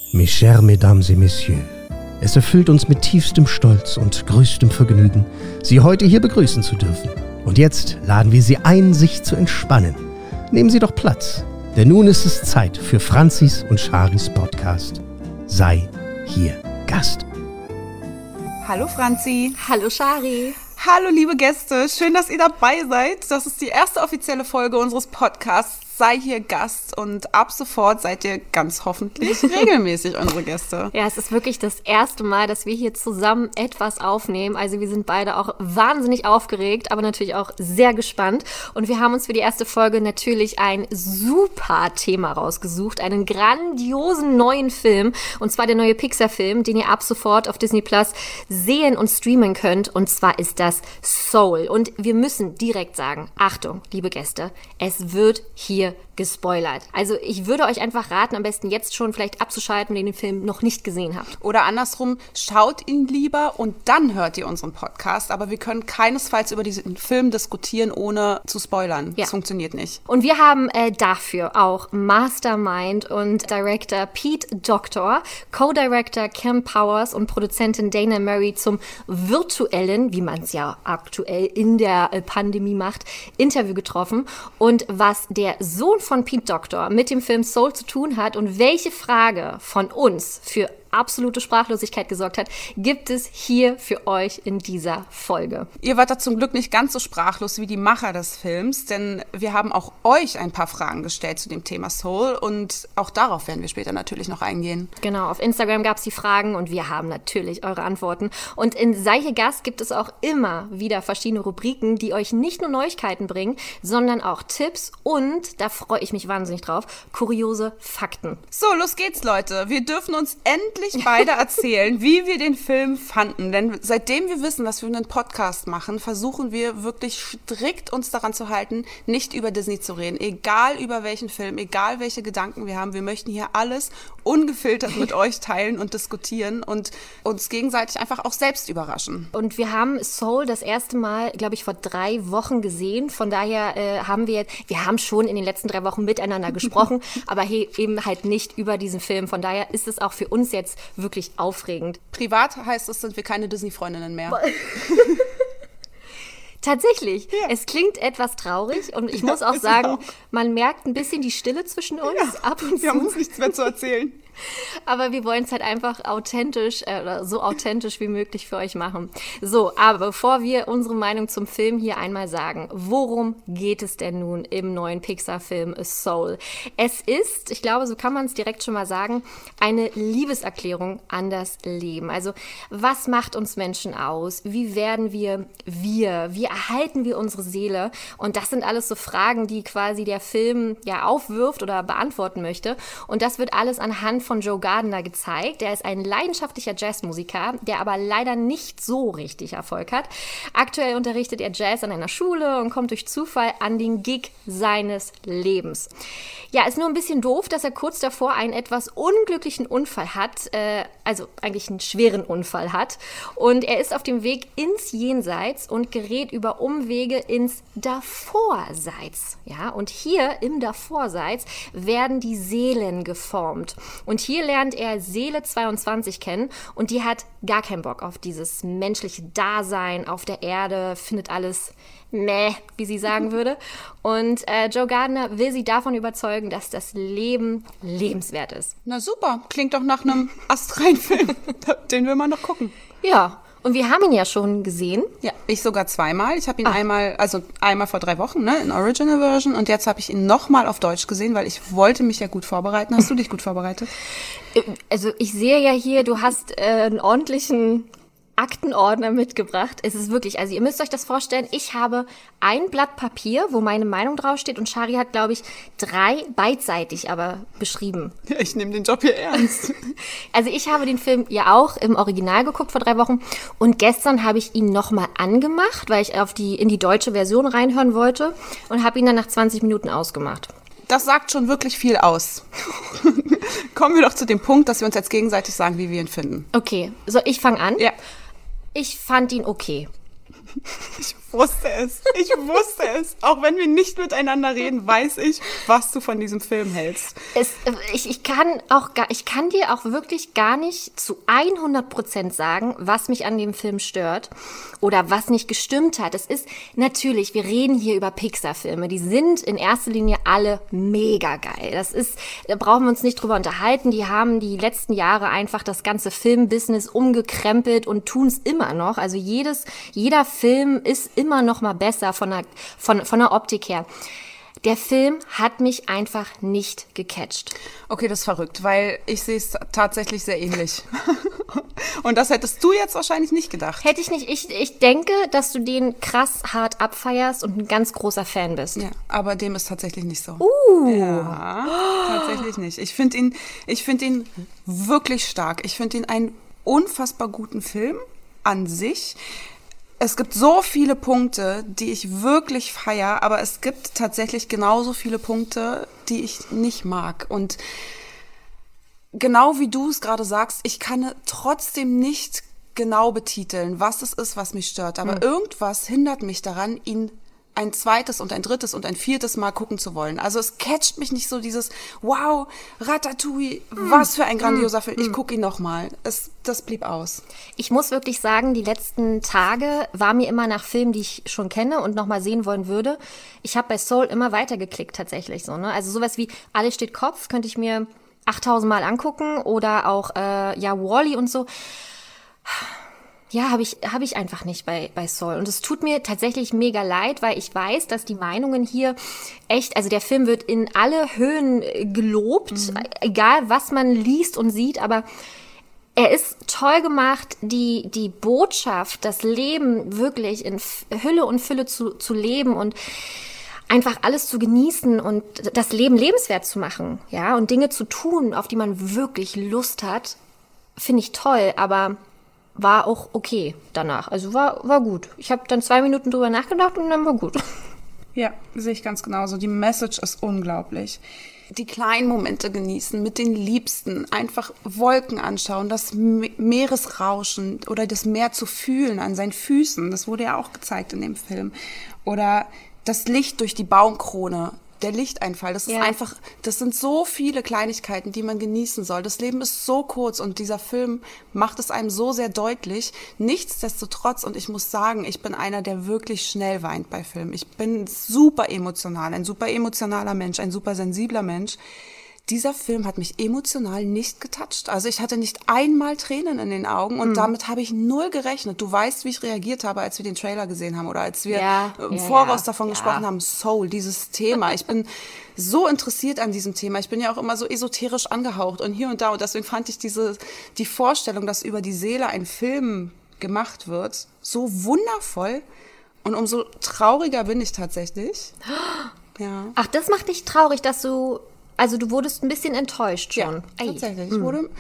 Mes chers Mesdames et Messieurs, es erfüllt uns mit tiefstem Stolz und größtem Vergnügen, Sie heute hier begrüßen zu dürfen. Und jetzt laden wir Sie ein, sich zu entspannen. Nehmen Sie doch Platz, denn nun ist es Zeit für Franzis und Charis Podcast. Sei hier Gast. Hallo Franzi. Hallo Chari. Hallo liebe Gäste, schön, dass ihr dabei seid. Das ist die erste offizielle Folge unseres Podcasts Sei hier Gast und ab sofort seid ihr ganz hoffentlich regelmäßig unsere Gäste. Ja, es ist wirklich das erste Mal, dass wir hier zusammen etwas aufnehmen. Also wir sind beide auch wahnsinnig aufgeregt, aber natürlich auch sehr gespannt. Und wir haben uns für die erste Folge natürlich ein super Thema rausgesucht, einen grandiosen neuen Film. Und zwar der neue Pixar-Film, den ihr ab sofort auf Disney Plus sehen und streamen könnt. Und zwar ist das Soul. Und wir müssen direkt sagen, Achtung, liebe Gäste, es wird hier gespoilert. Also ich würde euch einfach raten, am besten jetzt schon vielleicht abzuschalten, wenn ihr den Film noch nicht gesehen habt. Oder andersrum, schaut ihn lieber und dann hört ihr unseren Podcast. Aber wir können keinesfalls über diesen Film diskutieren, ohne zu spoilern. Ja. Das funktioniert nicht. Und wir haben dafür auch Mastermind und Director Pete Docter, Co-Director Cam Powers und Produzentin Dana Murray zum virtuellen, wie man es ja aktuell in der Pandemie macht, Interview getroffen. Und was der Sohn von Pete Docter mit dem Film Soul zu tun hat und welche Frage von uns für absolute Sprachlosigkeit gesorgt hat, gibt es hier für euch in dieser Folge. Ihr wart da zum Glück nicht ganz so sprachlos wie die Macher des Films, denn wir haben auch euch ein paar Fragen gestellt zu dem Thema Soul und auch darauf werden wir später natürlich noch eingehen. Genau, auf Instagram gab es die Fragen und wir haben natürlich eure Antworten. Und in Sei hier Gast gibt es auch immer wieder verschiedene Rubriken, die euch nicht nur Neuigkeiten bringen, sondern auch Tipps und, da freue ich mich wahnsinnig drauf, kuriose Fakten. So, los geht's, Leute. Wir dürfen uns endlich beide erzählen, wie wir den Film fanden. Denn seitdem wir wissen, dass wir einen Podcast machen, versuchen wir wirklich strikt uns daran zu halten, nicht über Disney zu reden. Egal über welchen Film, egal welche Gedanken wir haben. Wir möchten hier alles ungefiltert mit euch teilen und diskutieren und uns gegenseitig einfach auch selbst überraschen. Und wir haben Soul das erste Mal, glaube ich, vor 3 Wochen gesehen. Von daher haben wir schon in den letzten 3 Wochen miteinander gesprochen, aber eben halt nicht über diesen Film. Von daher ist es auch für uns jetzt wirklich aufregend. Privat heißt es, sind wir keine Disney-Freundinnen mehr. Tatsächlich. Ja. Es klingt etwas traurig und ich muss auch sagen, man merkt ein bisschen die Stille zwischen uns ab und zu. Wir haben uns nichts mehr zu erzählen. Aber wir wollen es halt einfach authentisch, oder so authentisch wie möglich für euch machen. So, aber bevor wir unsere Meinung zum Film hier einmal sagen, worum geht es denn nun im neuen Pixar-Film Soul? Es ist, ich glaube, so kann man es direkt schon mal sagen, eine Liebeserklärung an das Leben. Also, was macht uns Menschen aus? Wie werden wir? Wie erhalten wir unsere Seele? Und das sind alles so Fragen, die quasi der Film ja aufwirft oder beantworten möchte. Und das wird alles anhand von Joe Gardner gezeigt. Er ist ein leidenschaftlicher Jazzmusiker, der aber leider nicht so richtig Erfolg hat. Aktuell unterrichtet er Jazz an einer Schule und kommt durch Zufall an den Gig seines Lebens. Ja, ist nur ein bisschen doof, dass er kurz davor einen etwas unglücklichen Unfall hat, also eigentlich einen schweren Unfall hat. Und er ist auf dem Weg ins Jenseits und gerät über Umwege ins Davorseits. Ja, und hier im Davorseits werden die Seelen geformt. Und hier lernt er Seele 22 kennen und die hat gar keinen Bock auf dieses menschliche Dasein auf der Erde, findet alles meh, wie sie sagen würde. Und Joe Gardner will sie davon überzeugen, dass das Leben lebenswert ist. Na super, klingt doch nach einem astreinen Film. Den will man noch gucken. Ja, und wir haben ihn ja schon gesehen. Ja, ich sogar zweimal. Ich habe ihn einmal vor 3 Wochen, ne, in Original Version. Und jetzt habe ich ihn nochmal auf Deutsch gesehen, weil ich wollte mich ja gut vorbereiten. Hast du dich gut vorbereitet? Also ich sehe ja hier, du hast einen ordentlichen Aktenordner mitgebracht. Es ist wirklich, also ihr müsst euch das vorstellen, ich habe ein Blatt Papier, wo meine Meinung draufsteht und Chari hat, glaube ich, 3 beidseitig aber beschrieben. Ja, ich nehme den Job hier ernst. Also ich habe den Film ja auch im Original geguckt vor 3 Wochen und gestern habe ich ihn nochmal angemacht, weil ich in die deutsche Version reinhören wollte und habe ihn dann nach 20 Minuten ausgemacht. Das sagt schon wirklich viel aus. Kommen wir doch zu dem Punkt, dass wir uns jetzt gegenseitig sagen, wie wir ihn finden. Okay, so ich fange an. Ja. Ich fand ihn okay. Ich wusste es. Ich wusste es. Auch wenn wir nicht miteinander reden, weiß ich, was du von diesem Film hältst. Ich kann dir auch wirklich gar nicht zu 100% sagen, was mich an dem Film stört oder was nicht gestimmt hat. Es ist natürlich, wir reden hier über Pixar-Filme, die sind in erster Linie alle mega geil. Da brauchen wir uns nicht drüber unterhalten. Die haben die letzten Jahre einfach das ganze Filmbusiness umgekrempelt und tun es immer noch. Also jeder Film ist immer noch mal besser von der Optik her. Der Film hat mich einfach nicht gecatcht. Okay, das ist verrückt, weil ich sehe es tatsächlich sehr ähnlich. Und das hättest du jetzt wahrscheinlich nicht gedacht. Hätte ich nicht. Ich denke, dass du den krass hart abfeierst und ein ganz großer Fan bist. Ja, aber dem ist tatsächlich nicht so. Ja, tatsächlich nicht. Ich finde ihn wirklich stark. Ich finde ihn einen unfassbar guten Film an sich. Es gibt so viele Punkte, die ich wirklich feiere, aber es gibt tatsächlich genauso viele Punkte, die ich nicht mag. Und genau wie du es gerade sagst, ich kann trotzdem nicht genau betiteln, was es ist, was mich stört. Aber irgendwas hindert mich daran, ihn ein zweites und ein drittes und ein viertes Mal gucken zu wollen. Also es catcht mich nicht so dieses, wow, Ratatouille, was für ein grandioser Film. Ich gucke ihn nochmal. Das blieb aus. Ich muss wirklich sagen, die letzten Tage war mir immer nach Filmen, die ich schon kenne und nochmal sehen wollen würde. Ich habe bei Soul immer weitergeklickt tatsächlich so. Ne? Also sowas wie Alles steht Kopf könnte ich mir 8000 Mal angucken oder auch Wall-E und so. Ja, habe ich einfach nicht bei Soul. Und es tut mir tatsächlich mega leid, weil ich weiß, dass die Meinungen hier echt, also der Film wird in alle Höhen gelobt, egal was man liest und sieht, aber er ist toll gemacht, die Botschaft, das Leben wirklich in Hülle und Fülle zu leben und einfach alles zu genießen und das Leben lebenswert zu machen, ja, und Dinge zu tun, auf die man wirklich Lust hat, finde ich toll, aber war auch okay danach. Also war gut. Ich habe dann 2 Minuten drüber nachgedacht und dann war gut. Ja, sehe ich ganz genauso. Die Message ist unglaublich. Die kleinen Momente genießen, mit den Liebsten, einfach Wolken anschauen, das Meeresrauschen oder das Meer zu fühlen an seinen Füßen. Das wurde ja auch gezeigt in dem Film. Oder das Licht durch die Baumkrone. Der Lichteinfall, das ist einfach, das sind so viele Kleinigkeiten, die man genießen soll. Das Leben ist so kurz und dieser Film macht es einem so sehr deutlich. Nichtsdestotrotz, und ich muss sagen, ich bin einer, der wirklich schnell weint bei Filmen. Ich bin super emotional, ein super emotionaler Mensch, ein super sensibler Mensch. Dieser Film hat mich emotional nicht getoucht. Also ich hatte nicht einmal Tränen in den Augen und damit habe ich null gerechnet. Du weißt, wie ich reagiert habe, als wir den Trailer gesehen haben oder als wir im Voraus davon gesprochen haben, Soul, dieses Thema. Ich bin so interessiert an diesem Thema. Ich bin ja auch immer so esoterisch angehaucht und hier und da. Und deswegen fand ich die Vorstellung, dass über die Seele ein Film gemacht wird, so wundervoll. Und umso trauriger bin ich tatsächlich. Ja. Ach, das macht dich traurig, dass du... Also du wurdest ein bisschen enttäuscht schon. Ja, tatsächlich.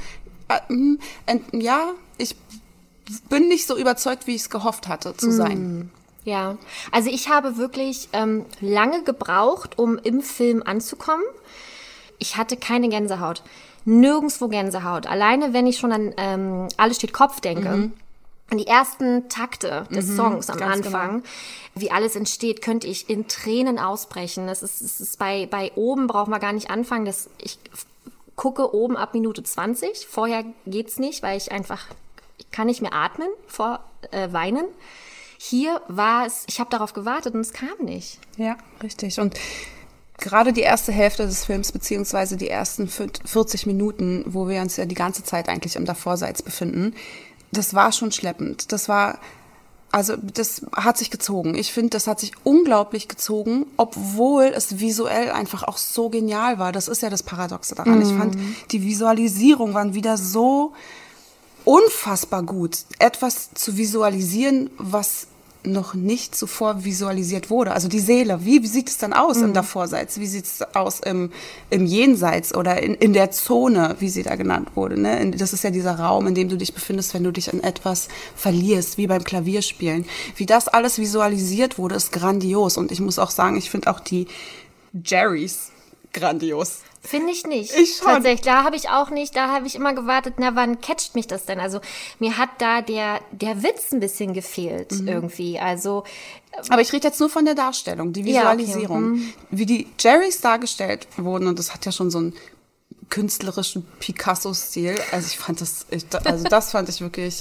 Ich bin nicht so überzeugt, wie ich es gehofft hatte zu sein. Ja, also ich habe wirklich lange gebraucht, um im Film anzukommen. Ich hatte keine Gänsehaut. Nirgendwo Gänsehaut. Alleine, wenn ich schon an Alles steht Kopf denke. Und die ersten Takte des Songs am Anfang, wie alles entsteht, könnte ich in Tränen ausbrechen. Es ist bei oben brauchen wir gar nicht anfangen. Ich gucke oben ab Minute 20. Vorher geht's nicht, weil ich kann nicht mehr atmen vor Weinen. Hier war es, ich habe darauf gewartet und es kam nicht. Ja, richtig. Und gerade die erste Hälfte des Films, beziehungsweise die ersten 40 Minuten, wo wir uns ja die ganze Zeit eigentlich im Davorseits befinden, das war schon schleppend. Das hat sich gezogen. Ich finde, das hat sich unglaublich gezogen, obwohl es visuell einfach auch so genial war. Das ist ja das Paradoxe daran. Ich fand, die Visualisierung waren wieder so unfassbar gut. Etwas zu visualisieren, was noch nicht zuvor visualisiert wurde. Also die Seele, wie sieht es dann aus im Davorseits? Wie sieht es aus im Jenseits oder in der Zone, wie sie da genannt wurde? Ne? Das ist ja dieser Raum, in dem du dich befindest, wenn du dich in etwas verlierst, wie beim Klavierspielen. Wie das alles visualisiert wurde, ist grandios. Und ich muss auch sagen, ich finde auch die Jerrys grandios. Finde ich nicht. Ich schon. Tatsächlich, da habe ich immer gewartet, na, wann catcht mich das denn? Also mir hat da der Witz ein bisschen gefehlt irgendwie. Also Aber ich rede jetzt nur von der Darstellung, die Visualisierung. Ja, okay. Wie die Jerrys dargestellt wurden, und das hat ja schon so einen künstlerischen Picasso-Stil. Also ich fand das fand ich wirklich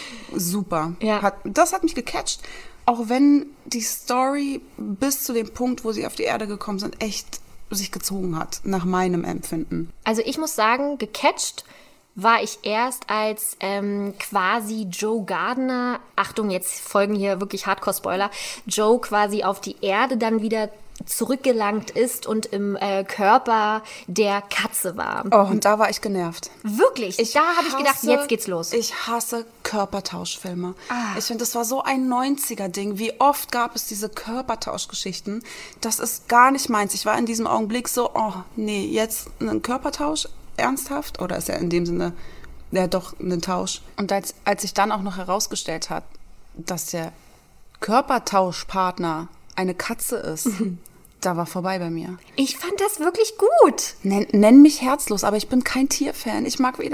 super. Ja. Das hat mich gecatcht. Auch wenn die Story bis zu dem Punkt, wo sie auf die Erde gekommen sind, echt sich gezogen hat, nach meinem Empfinden. Also ich muss sagen, gecatcht war ich erst, als quasi Joe Gardner, Achtung, jetzt folgen hier wirklich Hardcore-Spoiler, Joe quasi auf die Erde dann wieder zurückgelangt ist und im Körper der Katze war. Oh, und da war ich genervt. Wirklich, da habe ich gedacht, jetzt geht's los. Ich hasse Körpertauschfilme. Ich finde, das war so ein 90er-Ding. Wie oft gab es diese Körpertauschgeschichten? Das ist gar nicht meins. Ich war in diesem Augenblick so, oh nee, jetzt ein Körpertausch? Ernsthaft? Oder ist ja in dem Sinne ja doch ein Tausch? Und als sich dann auch noch herausgestellt hat, dass der Körpertauschpartner eine Katze ist, da war vorbei bei mir. Ich fand das wirklich gut. Nenn mich herzlos, aber ich bin kein Tierfan. Ich mag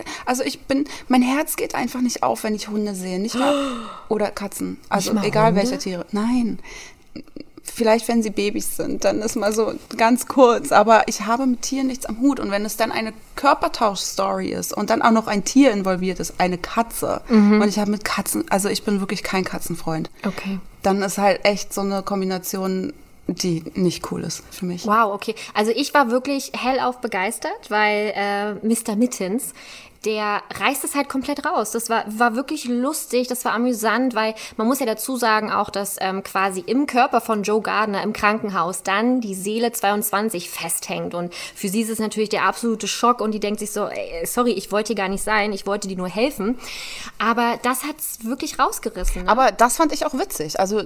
mein Herz geht einfach nicht auf, wenn ich Hunde sehe, nicht wahr? Oder Katzen. Also egal Hunde? welche Tiere. Nein. Vielleicht, wenn sie Babys sind, dann ist mal so ganz kurz. Aber ich habe mit Tieren nichts am Hut. Und wenn es dann eine Körpertausch-Story ist und dann auch noch ein Tier involviert ist, eine Katze. Und ich habe mit Katzen, also ich bin wirklich kein Katzenfreund. Okay. Dann ist halt echt so eine Kombination, die nicht cool ist für mich. Wow, okay. Also ich war wirklich hellauf begeistert, weil Mr. Mittens, der reißt es halt komplett raus. Das war wirklich lustig, das war amüsant, weil man muss ja dazu sagen auch, dass quasi im Körper von Joe Gardner im Krankenhaus dann die Seele 22 festhängt. Und für sie ist es natürlich der absolute Schock und die denkt sich so, ey, sorry, ich wollte hier gar nicht sein, ich wollte dir nur helfen. Aber das hat's wirklich rausgerissen. Ne? Aber das fand ich auch witzig. Also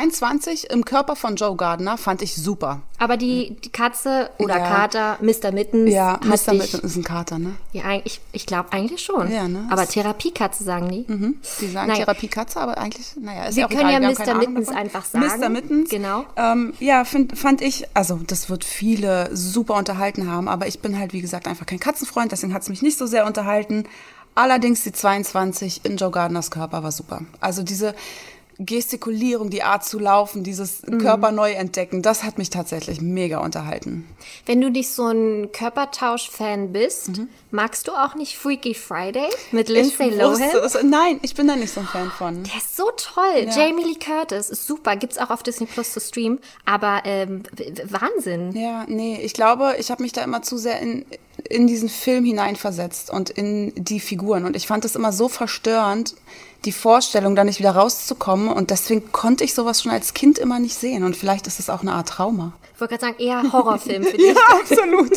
22 im Körper von Joe Gardner fand ich super. Aber die Katze oder Ja. Kater, Mr. Mittens, Ja, hat Mr. dich- Mitten ist ein Kater, ne? Ja, ich glaube eigentlich schon. Ja, ne? Aber Therapiekatze sagen die. Die sagen Naja. Therapiekatze, aber eigentlich, naja, ist Wir ja auch können egal. ja wir haben keine Mr. Ahnung Mittens davon. einfach sagen. Mr. Mittens. Genau. Ja, fand ich, also das wird viele super unterhalten haben, aber ich bin halt, wie gesagt, einfach kein Katzenfreund, deswegen hat es mich nicht so sehr unterhalten. Allerdings die 22 in Joe Gardners Körper war super. Also diese Gestikulierung, die Art zu laufen, dieses Körper neu entdecken, das hat mich tatsächlich mega unterhalten. Wenn du nicht so ein Körpertausch-Fan bist, magst du auch nicht Freaky Friday mit Lindsay Lohan? Nein, ich bin da nicht so ein Fan von. Der ist so toll. Ja. Jamie Lee Curtis ist super. Gibt's auch auf Disney Plus zu streamen. Aber Wahnsinn. Ja, nee, ich glaube, ich habe mich da immer zu sehr in diesen Film hineinversetzt und in die Figuren. Und ich fand es immer so verstörend, die Vorstellung, da nicht wieder rauszukommen. Und deswegen konnte ich sowas schon als Kind immer nicht sehen. Und vielleicht ist es auch eine Art Trauma. Ich wollte gerade sagen, eher Horrorfilm für dich. Ja, absolut.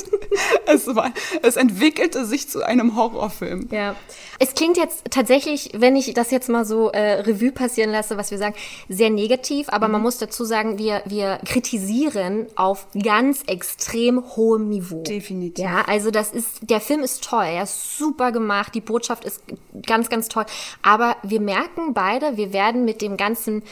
Es entwickelte sich zu einem Horrorfilm. Ja. Es klingt jetzt tatsächlich, wenn ich das jetzt mal so Revue passieren lasse, was wir sagen, sehr negativ, aber man muss dazu sagen, wir kritisieren auf ganz extrem hohem Niveau. Definitiv. Ja, also der Film ist toll, er ist super gemacht, die Botschaft ist ganz, ganz toll, aber wir merken beide, wir werden mit dem ganzen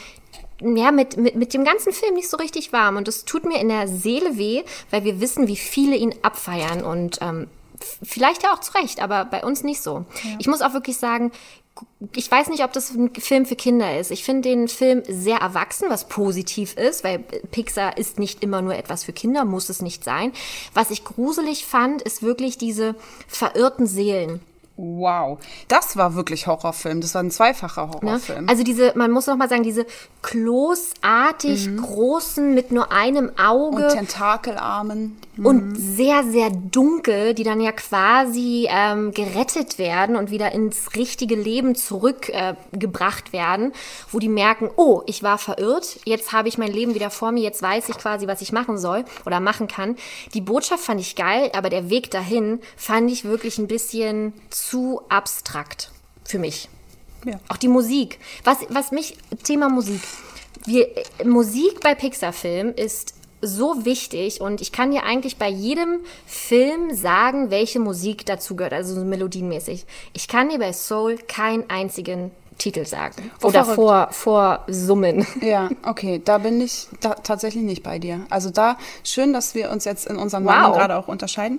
mit dem ganzen Film nicht so richtig warm. Und das tut mir in der Seele weh, weil wir wissen, wie viele ihn abfeiern. Und vielleicht ja auch zu Recht, aber bei uns nicht so. Ja. Ich muss auch wirklich sagen, ich weiß nicht, ob das ein Film für Kinder ist. Ich finde den Film sehr erwachsen, was positiv ist, weil Pixar ist nicht immer nur etwas für Kinder, muss es nicht sein. Was ich gruselig fand, ist wirklich diese verirrten Seelen. Wow, das war wirklich Horrorfilm. Das war ein zweifacher Horrorfilm. Also man muss noch mal sagen, diese kloßartig großen mit nur einem Auge. Und Tentakelarmen. Und sehr, sehr dunkel, die dann ja quasi gerettet werden und wieder ins richtige Leben zurückgebracht werden, wo die merken, oh, ich war verirrt, jetzt habe ich mein Leben wieder vor mir, jetzt weiß ich quasi, was ich machen soll oder machen kann. Die Botschaft fand ich geil, aber der Weg dahin fand ich wirklich ein bisschen zu abstrakt für mich. Ja. Auch die Musik. Thema Musik. Musik bei Pixar-Filmen ist so wichtig und ich kann dir eigentlich bei jedem Film sagen, welche Musik dazu gehört, also so melodienmäßig. Ich kann dir bei Soul keinen einzigen Titel sagen. Oh, oder verrückt. vorsummen. Ja, okay, da bin ich tatsächlich nicht bei dir. Also schön, dass wir uns jetzt in unseren Wow. Meinungen gerade auch unterscheiden.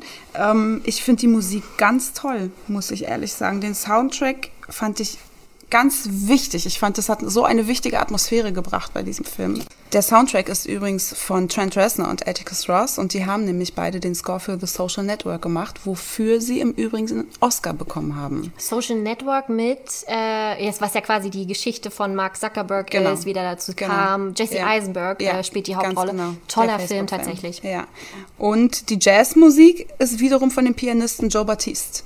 Ich finde die Musik ganz toll, muss ich ehrlich sagen. Den Soundtrack fand ich ganz wichtig. Ich fand, das hat so eine wichtige Atmosphäre gebracht bei diesem Film. Der Soundtrack ist übrigens von Trent Reznor und Atticus Ross und die haben nämlich beide den Score für The Social Network gemacht, wofür sie im Übrigen einen Oscar bekommen haben. Social Network mit, was ja quasi die Geschichte von Mark Zuckerberg ist, wie der dazu kam. Jesse Eisenberg spielt die Hauptrolle. Genau. Toller Film tatsächlich. Ja. Und die Jazzmusik ist wiederum von dem Pianisten Joe Batiste.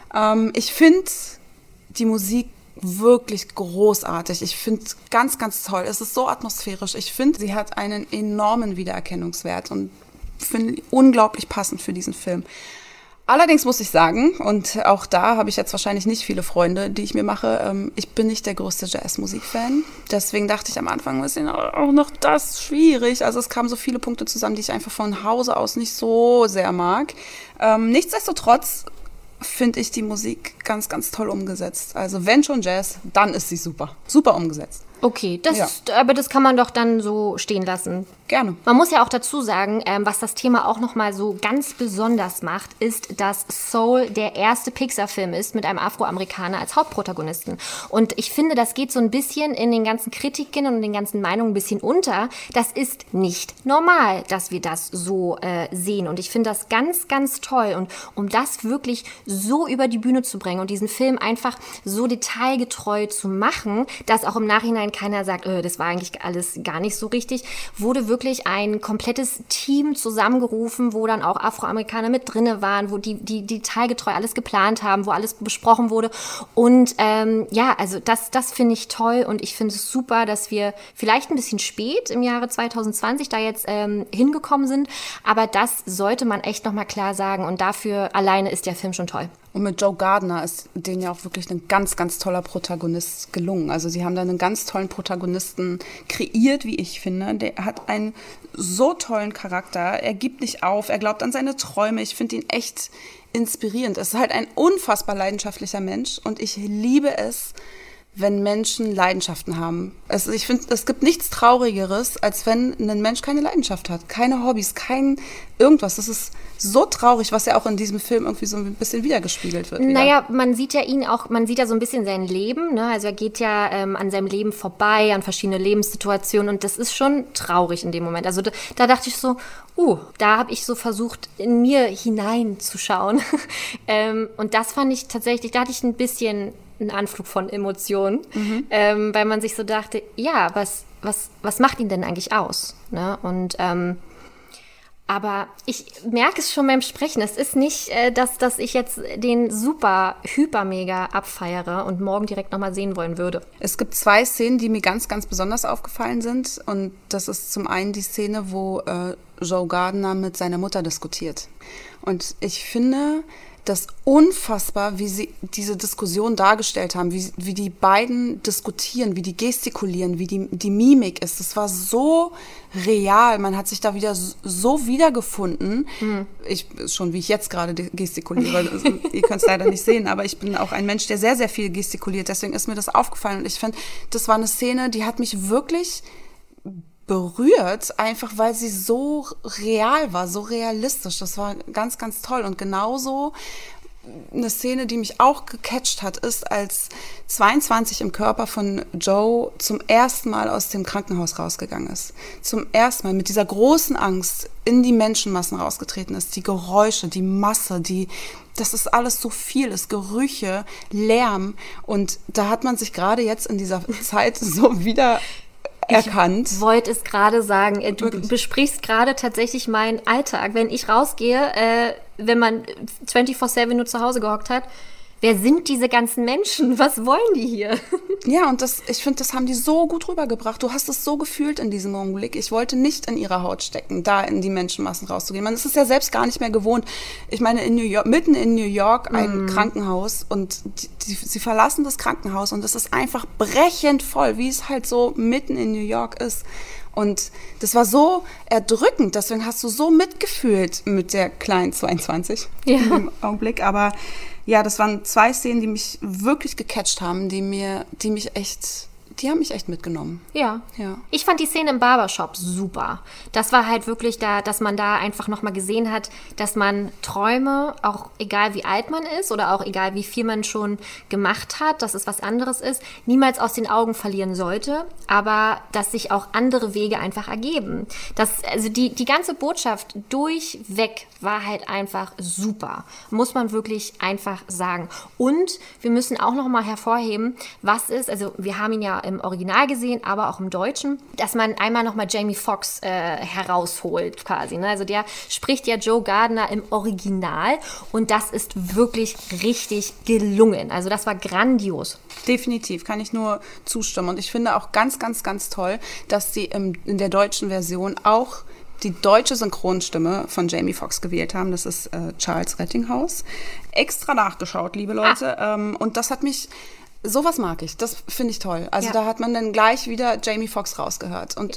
Ich finde die Musik wirklich großartig. Ich finde es ganz, ganz toll. Es ist so atmosphärisch. Ich finde, sie hat einen enormen Wiedererkennungswert und finde unglaublich passend für diesen Film. Allerdings muss ich sagen, und auch da habe ich jetzt wahrscheinlich nicht viele Freunde, die ich mir mache, ich bin nicht der größte Jazzmusik-Fan. Deswegen dachte ich am Anfang, ist auch noch das schwierig. Also es kamen so viele Punkte zusammen, die ich einfach von Hause aus nicht so sehr mag. Nichtsdestotrotz finde ich die Musik ganz, ganz toll umgesetzt. Also wenn schon Jazz, dann ist sie super. Super umgesetzt. Okay, aber das kann man doch dann so stehen lassen. Gerne. Man muss ja auch dazu sagen, was das Thema auch nochmal so ganz besonders macht, ist, dass Soul der erste Pixar-Film ist mit einem Afroamerikaner als Hauptprotagonisten. Und ich finde, das geht so ein bisschen in den ganzen Kritiken und den ganzen Meinungen ein bisschen unter. Das ist nicht normal, dass wir das so sehen. Und ich finde das ganz, ganz toll. Und um das wirklich so über die Bühne zu bringen und diesen Film einfach so detailgetreu zu machen, dass auch im Nachhinein keiner sagt, das war eigentlich alles gar nicht so richtig, wurde wirklich ein komplettes Team zusammengerufen, wo dann auch Afroamerikaner mit drinne waren, wo die detailgetreu alles geplant haben, wo alles besprochen wurde. Und also das finde ich toll und ich finde es super, dass wir vielleicht ein bisschen spät im Jahre 2020 da jetzt hingekommen sind, aber das sollte man echt nochmal klar sagen und dafür alleine ist der Film schon toll. Und mit Joe Gardner ist denen ja auch wirklich ein ganz, ganz toller Protagonist gelungen. Also sie haben da einen ganz tollen Protagonisten kreiert, wie ich finde. Der hat einen so tollen Charakter. Er gibt nicht auf, er glaubt an seine Träume. Ich finde ihn echt inspirierend. Es ist halt ein unfassbar leidenschaftlicher Mensch und ich liebe es, wenn Menschen Leidenschaften haben. Also ich finde, es gibt nichts Traurigeres, als wenn ein Mensch keine Leidenschaft hat, keine Hobbys, kein irgendwas. Das ist so traurig, was ja auch in diesem Film irgendwie so ein bisschen wiedergespielt wird. Naja, man sieht ja so ein bisschen sein Leben, ne? Also er geht ja an seinem Leben vorbei, an verschiedene Lebenssituationen und das ist schon traurig in dem Moment. Also da dachte ich so, da habe ich so versucht, in mir hineinzuschauen. Und das fand ich tatsächlich, da hatte ich ein bisschen einen Anflug von Emotionen, weil man sich so dachte, ja, was macht ihn denn eigentlich aus? Ne? Und aber ich merke es schon beim Sprechen. Es ist nicht, dass ich jetzt den super, hyper, mega abfeiere und morgen direkt nochmal sehen wollen würde. Es gibt 2 Szenen, die mir ganz, ganz besonders aufgefallen sind. Und das ist zum einen die Szene, wo Joe Gardner mit seiner Mutter diskutiert. Und ich finde das unfassbar, wie sie diese Diskussion dargestellt haben, wie die beiden diskutieren, wie die gestikulieren, wie die Mimik ist. Das war so real, man hat sich da wieder so wiedergefunden. Schon wie ich jetzt gerade gestikuliere, also, ihr könnt es leider nicht sehen, aber ich bin auch ein Mensch, der sehr, sehr viel gestikuliert, deswegen ist mir das aufgefallen und ich finde, das war eine Szene, die hat mich wirklich berührt, einfach weil sie so real war, so realistisch. Das war ganz, ganz toll. Und genauso eine Szene, die mich auch gecatcht hat, ist, als 22 im Körper von Joe zum ersten Mal aus dem Krankenhaus rausgegangen ist. Zum ersten Mal mit dieser großen Angst in die Menschenmassen rausgetreten ist. Die Geräusche, die Masse, das ist alles so vieles, Gerüche, Lärm. Und da hat man sich gerade jetzt in dieser Zeit so wieder erkannt. Ich wollte es gerade sagen, du besprichst gerade tatsächlich meinen Alltag. Wenn ich rausgehe, wenn man 24/7 nur zu Hause gehockt hat, wer sind diese ganzen Menschen? Was wollen die hier? Ja, und ich finde, das haben die so gut rübergebracht. Du hast es so gefühlt in diesem Augenblick. Ich wollte nicht in ihrer Haut stecken, da in die Menschenmassen rauszugehen. Man ist es ja selbst gar nicht mehr gewohnt. Ich meine, mitten in New York ein Krankenhaus und sie verlassen das Krankenhaus und es ist einfach brechend voll, wie es halt so mitten in New York ist. Und das war so erdrückend, deswegen hast du so mitgefühlt mit der kleinen 22 im Augenblick. Aber Ja, das waren 2 Szenen, die mich wirklich gecatcht haben, die haben mich echt mitgenommen. Ja. Ja. Ich fand die Szene im Barbershop super. Das war halt wirklich da, dass man da einfach nochmal gesehen hat, dass man Träume, auch egal wie alt man ist oder auch egal wie viel man schon gemacht hat, dass es was anderes ist, niemals aus den Augen verlieren sollte, aber dass sich auch andere Wege einfach ergeben. Also die ganze Botschaft durchweg war halt einfach super. Muss man wirklich einfach sagen. Und wir müssen auch nochmal hervorheben, also wir haben ihn ja im Original gesehen, aber auch im Deutschen, dass man einmal nochmal Jamie Foxx herausholt quasi. Ne? Also der spricht ja Joe Gardner im Original und das ist wirklich richtig gelungen. Also das war grandios. Definitiv, kann ich nur zustimmen. Und ich finde auch ganz, ganz, ganz toll, dass sie in der deutschen Version auch die deutsche Synchronstimme von Jamie Foxx gewählt haben. Das ist Charles Rettinghaus. Extra nachgeschaut, liebe Leute. Und das hat mich... Sowas mag ich, das finde ich toll. Also da hat man dann gleich wieder Jamie Foxx rausgehört. Und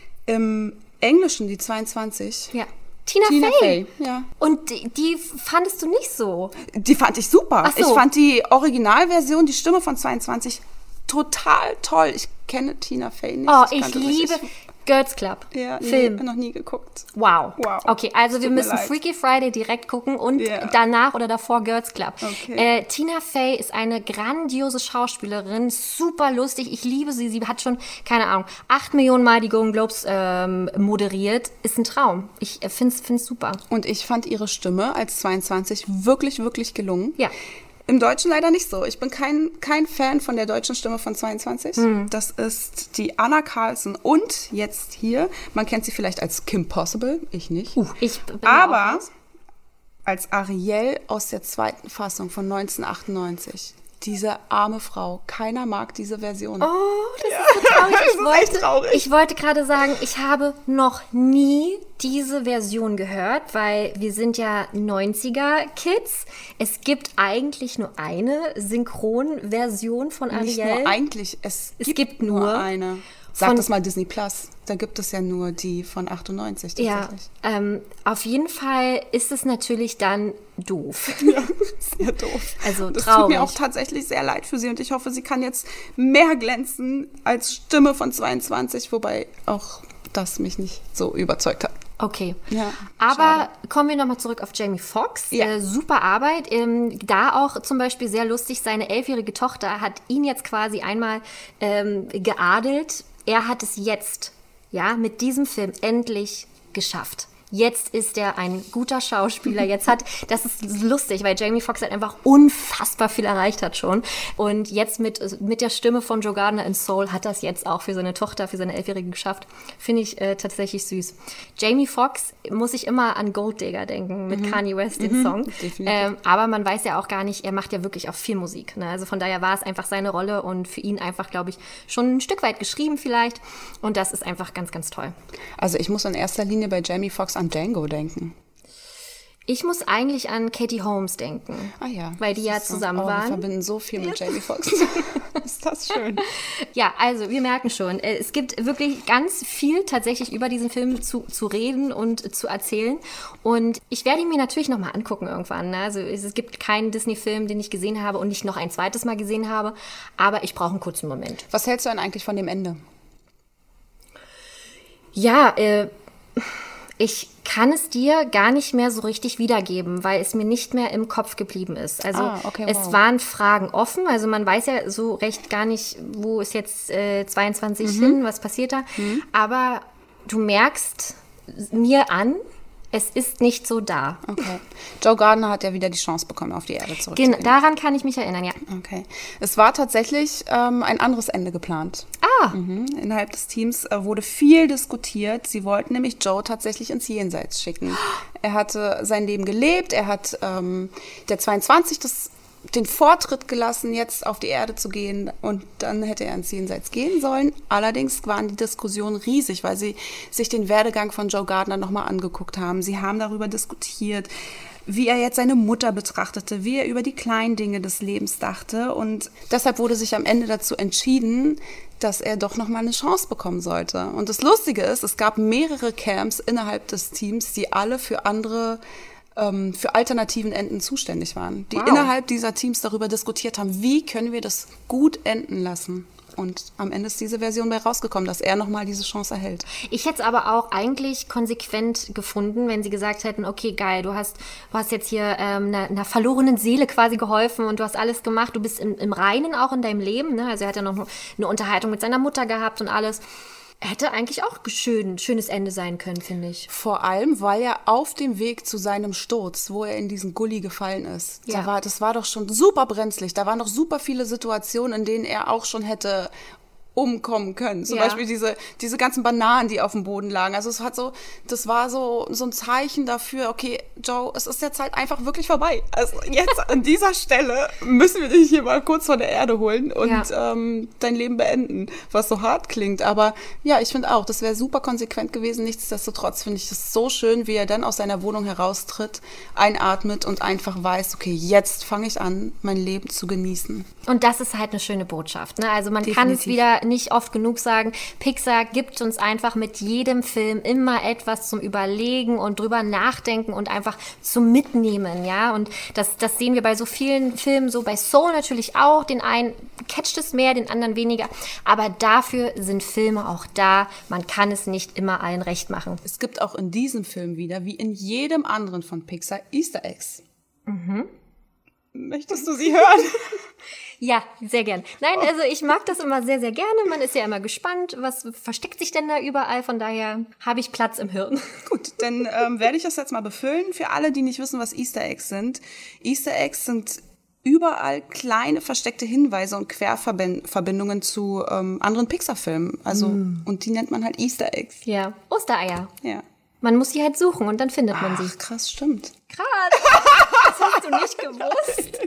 im Englischen, die 22... Ja. Tina Fey. Ja. Und die fandest du nicht so? Die fand ich super. Ach so. Ich fand die Originalversion, die Stimme von 22, total toll. Ich kenne Tina Fey nicht. Oh, ich liebe Girls Club. Ja, Film. Nee, noch nie geguckt. Wow. Okay, also wir müssen leid. Freaky Friday direkt gucken und danach oder davor Girls Club. Okay. Tina Fey ist eine grandiose Schauspielerin, super lustig. Ich liebe sie. Sie hat schon, keine Ahnung, 8 Millionen Mal die Golden Globes moderiert. Ist ein Traum. Ich find's super. Und ich fand ihre Stimme als 22 wirklich, wirklich gelungen. Ja. Im Deutschen leider nicht so. Ich bin kein Fan von der deutschen Stimme von 22. Das ist die Anna Carlson und jetzt hier, man kennt sie vielleicht als Kim Possible, ich nicht. Ich bin aber auch raus. als Ariel aus der 2. Fassung von 1998. Diese arme Frau. Keiner mag diese Version. Oh, das ist so traurig. Das ist echt traurig. Ich wollte gerade sagen, ich habe noch nie diese Version gehört, weil wir sind ja 90er-Kids. Es gibt eigentlich nur eine Synchronversion von Ariel. Nicht nur eigentlich, es gibt nur eine. Sag das mal Disney Plus. Da gibt es ja nur die von 98 tatsächlich. Ja, auf jeden Fall ist es natürlich dann doof. Ja, sehr doof. Also das traurig. tut mir auch tatsächlich sehr leid für sie und ich hoffe, sie kann jetzt mehr glänzen als Stimme von 22, wobei auch das mich nicht so überzeugt hat. Okay, Ja, aber schade. kommen wir nochmal zurück auf Jamie Foxx. Ja. Super Arbeit. Da auch zum Beispiel sehr lustig, seine 11-jährige Tochter hat ihn jetzt quasi einmal geadelt. Er hat es jetzt, mit diesem Film endlich geschafft. Jetzt ist er ein guter Schauspieler. Das ist lustig, weil Jamie Foxx halt einfach unfassbar viel erreicht hat schon. Und jetzt mit der Stimme von Joe Gardner in Soul hat das jetzt auch für seine Tochter, für seine 11-Jährige geschafft. Finde ich tatsächlich süß. Jamie Foxx muss ich immer an Gold Digger denken, mit Kanye West, den Song. Aber man weiß ja auch gar nicht, er macht ja wirklich auch viel Musik. Ne? Also von daher war es einfach seine Rolle und für ihn einfach, glaube ich, schon ein Stück weit geschrieben vielleicht. Und das ist einfach ganz, ganz toll. Also ich muss in erster Linie bei Jamie Foxx an Django denken. Ich muss eigentlich an Katie Holmes denken. Ah ja. Weil die ja zusammen Wir waren. verbinden so viel mit Jamie Foxx. Ist das schön. Ja, also wir merken schon, es gibt wirklich ganz viel tatsächlich über diesen Film zu reden und zu erzählen. Und ich werde ihn mir natürlich nochmal angucken irgendwann. Ne? Also es gibt keinen Disney-Film, den ich gesehen habe und nicht noch ein zweites Mal gesehen habe. Aber ich brauche einen kurzen Moment. Was hältst du denn eigentlich von dem Ende? Ja, ich kann es dir gar nicht mehr so richtig wiedergeben, weil es mir nicht mehr im Kopf geblieben ist. Also es waren Fragen offen, also man weiß ja so recht gar nicht, wo ist jetzt 22 hin, was passiert da. Aber du merkst mir an, es ist nicht so da. Okay. Joe Gardner hat ja wieder die Chance bekommen, auf die Erde zurückzugehen. Daran kann ich mich erinnern, ja. Okay. Es war tatsächlich ein anderes Ende geplant. Innerhalb des Teams wurde viel diskutiert. Sie wollten nämlich Joe tatsächlich ins Jenseits schicken. Er hatte sein Leben gelebt. Er hat der 22 den Vortritt gelassen, jetzt auf die Erde zu gehen und dann hätte er ins Jenseits gehen sollen. Allerdings waren die Diskussionen riesig, weil sie sich den Werdegang von Joe Gardner nochmal angeguckt haben. Sie haben darüber diskutiert, wie er jetzt seine Mutter betrachtete, wie er über die kleinen Dinge des Lebens dachte und deshalb wurde sich am Ende dazu entschieden, dass er doch nochmal eine Chance bekommen sollte. Und das Lustige ist, es gab mehrere Camps innerhalb des Teams, die alle für andere für alternativen Enden zuständig waren, die innerhalb dieser Teams darüber diskutiert haben, wie können wir das gut enden lassen. Und am Ende ist diese Version bei rausgekommen, dass er nochmal diese Chance erhält. Ich hätte es aber auch eigentlich konsequent gefunden, wenn sie gesagt hätten, okay, geil, du hast jetzt hier einer verlorenen Seele quasi geholfen und du hast alles gemacht, du bist im Reinen auch in deinem Leben. Ne? Also er hat ja noch eine Unterhaltung mit seiner Mutter gehabt und alles. Hätte eigentlich auch ein schönes Ende sein können, finde ich. Vor allem, weil er auf dem Weg zu seinem Sturz, wo er in diesen Gully gefallen ist, das war doch schon super brenzlig. Da waren doch super viele Situationen, in denen er auch schon hätte umkommen können. Zum Beispiel diese ganzen Bananen, die auf dem Boden lagen. Also das war so ein Zeichen dafür, okay, Joe, es ist jetzt halt einfach wirklich vorbei. Also jetzt an dieser Stelle müssen wir dich hier mal kurz von der Erde holen und dein Leben beenden, was so hart klingt. Aber ja, ich finde auch, das wäre super konsequent gewesen. Nichtsdestotrotz finde ich es so schön, wie er dann aus seiner Wohnung heraustritt, einatmet und einfach weiß, okay, jetzt fange ich an, mein Leben zu genießen. Und das ist halt eine schöne Botschaft. Ne? Also man kann es wieder nicht oft genug sagen, Pixar gibt uns einfach mit jedem Film immer etwas zum Überlegen und drüber nachdenken und einfach zum Mitnehmen, ja, und das sehen wir bei so vielen Filmen, so bei Soul natürlich auch, den einen catcht es mehr, den anderen weniger, aber dafür sind Filme auch da, man kann es nicht immer allen recht machen. Es gibt auch in diesem Film wieder, wie in jedem anderen von Pixar, Easter Eggs. Möchtest du sie hören? Ja, sehr gern. Nein, also ich mag das immer sehr, sehr gerne. Man ist ja immer gespannt, was versteckt sich denn da überall. Von daher habe ich Platz im Hirn. Gut, dann werde ich das jetzt mal befüllen. Für alle, die nicht wissen, was Easter Eggs sind. Easter Eggs sind überall kleine versteckte Hinweise und Querverbindungen zu anderen Pixar-Filmen. Also, und die nennt man halt Easter Eggs. Ja, Ostereier. Ja. Man muss sie halt suchen und dann findet man sie. Ach, krass, stimmt. Krass. Das hast du nicht gewusst.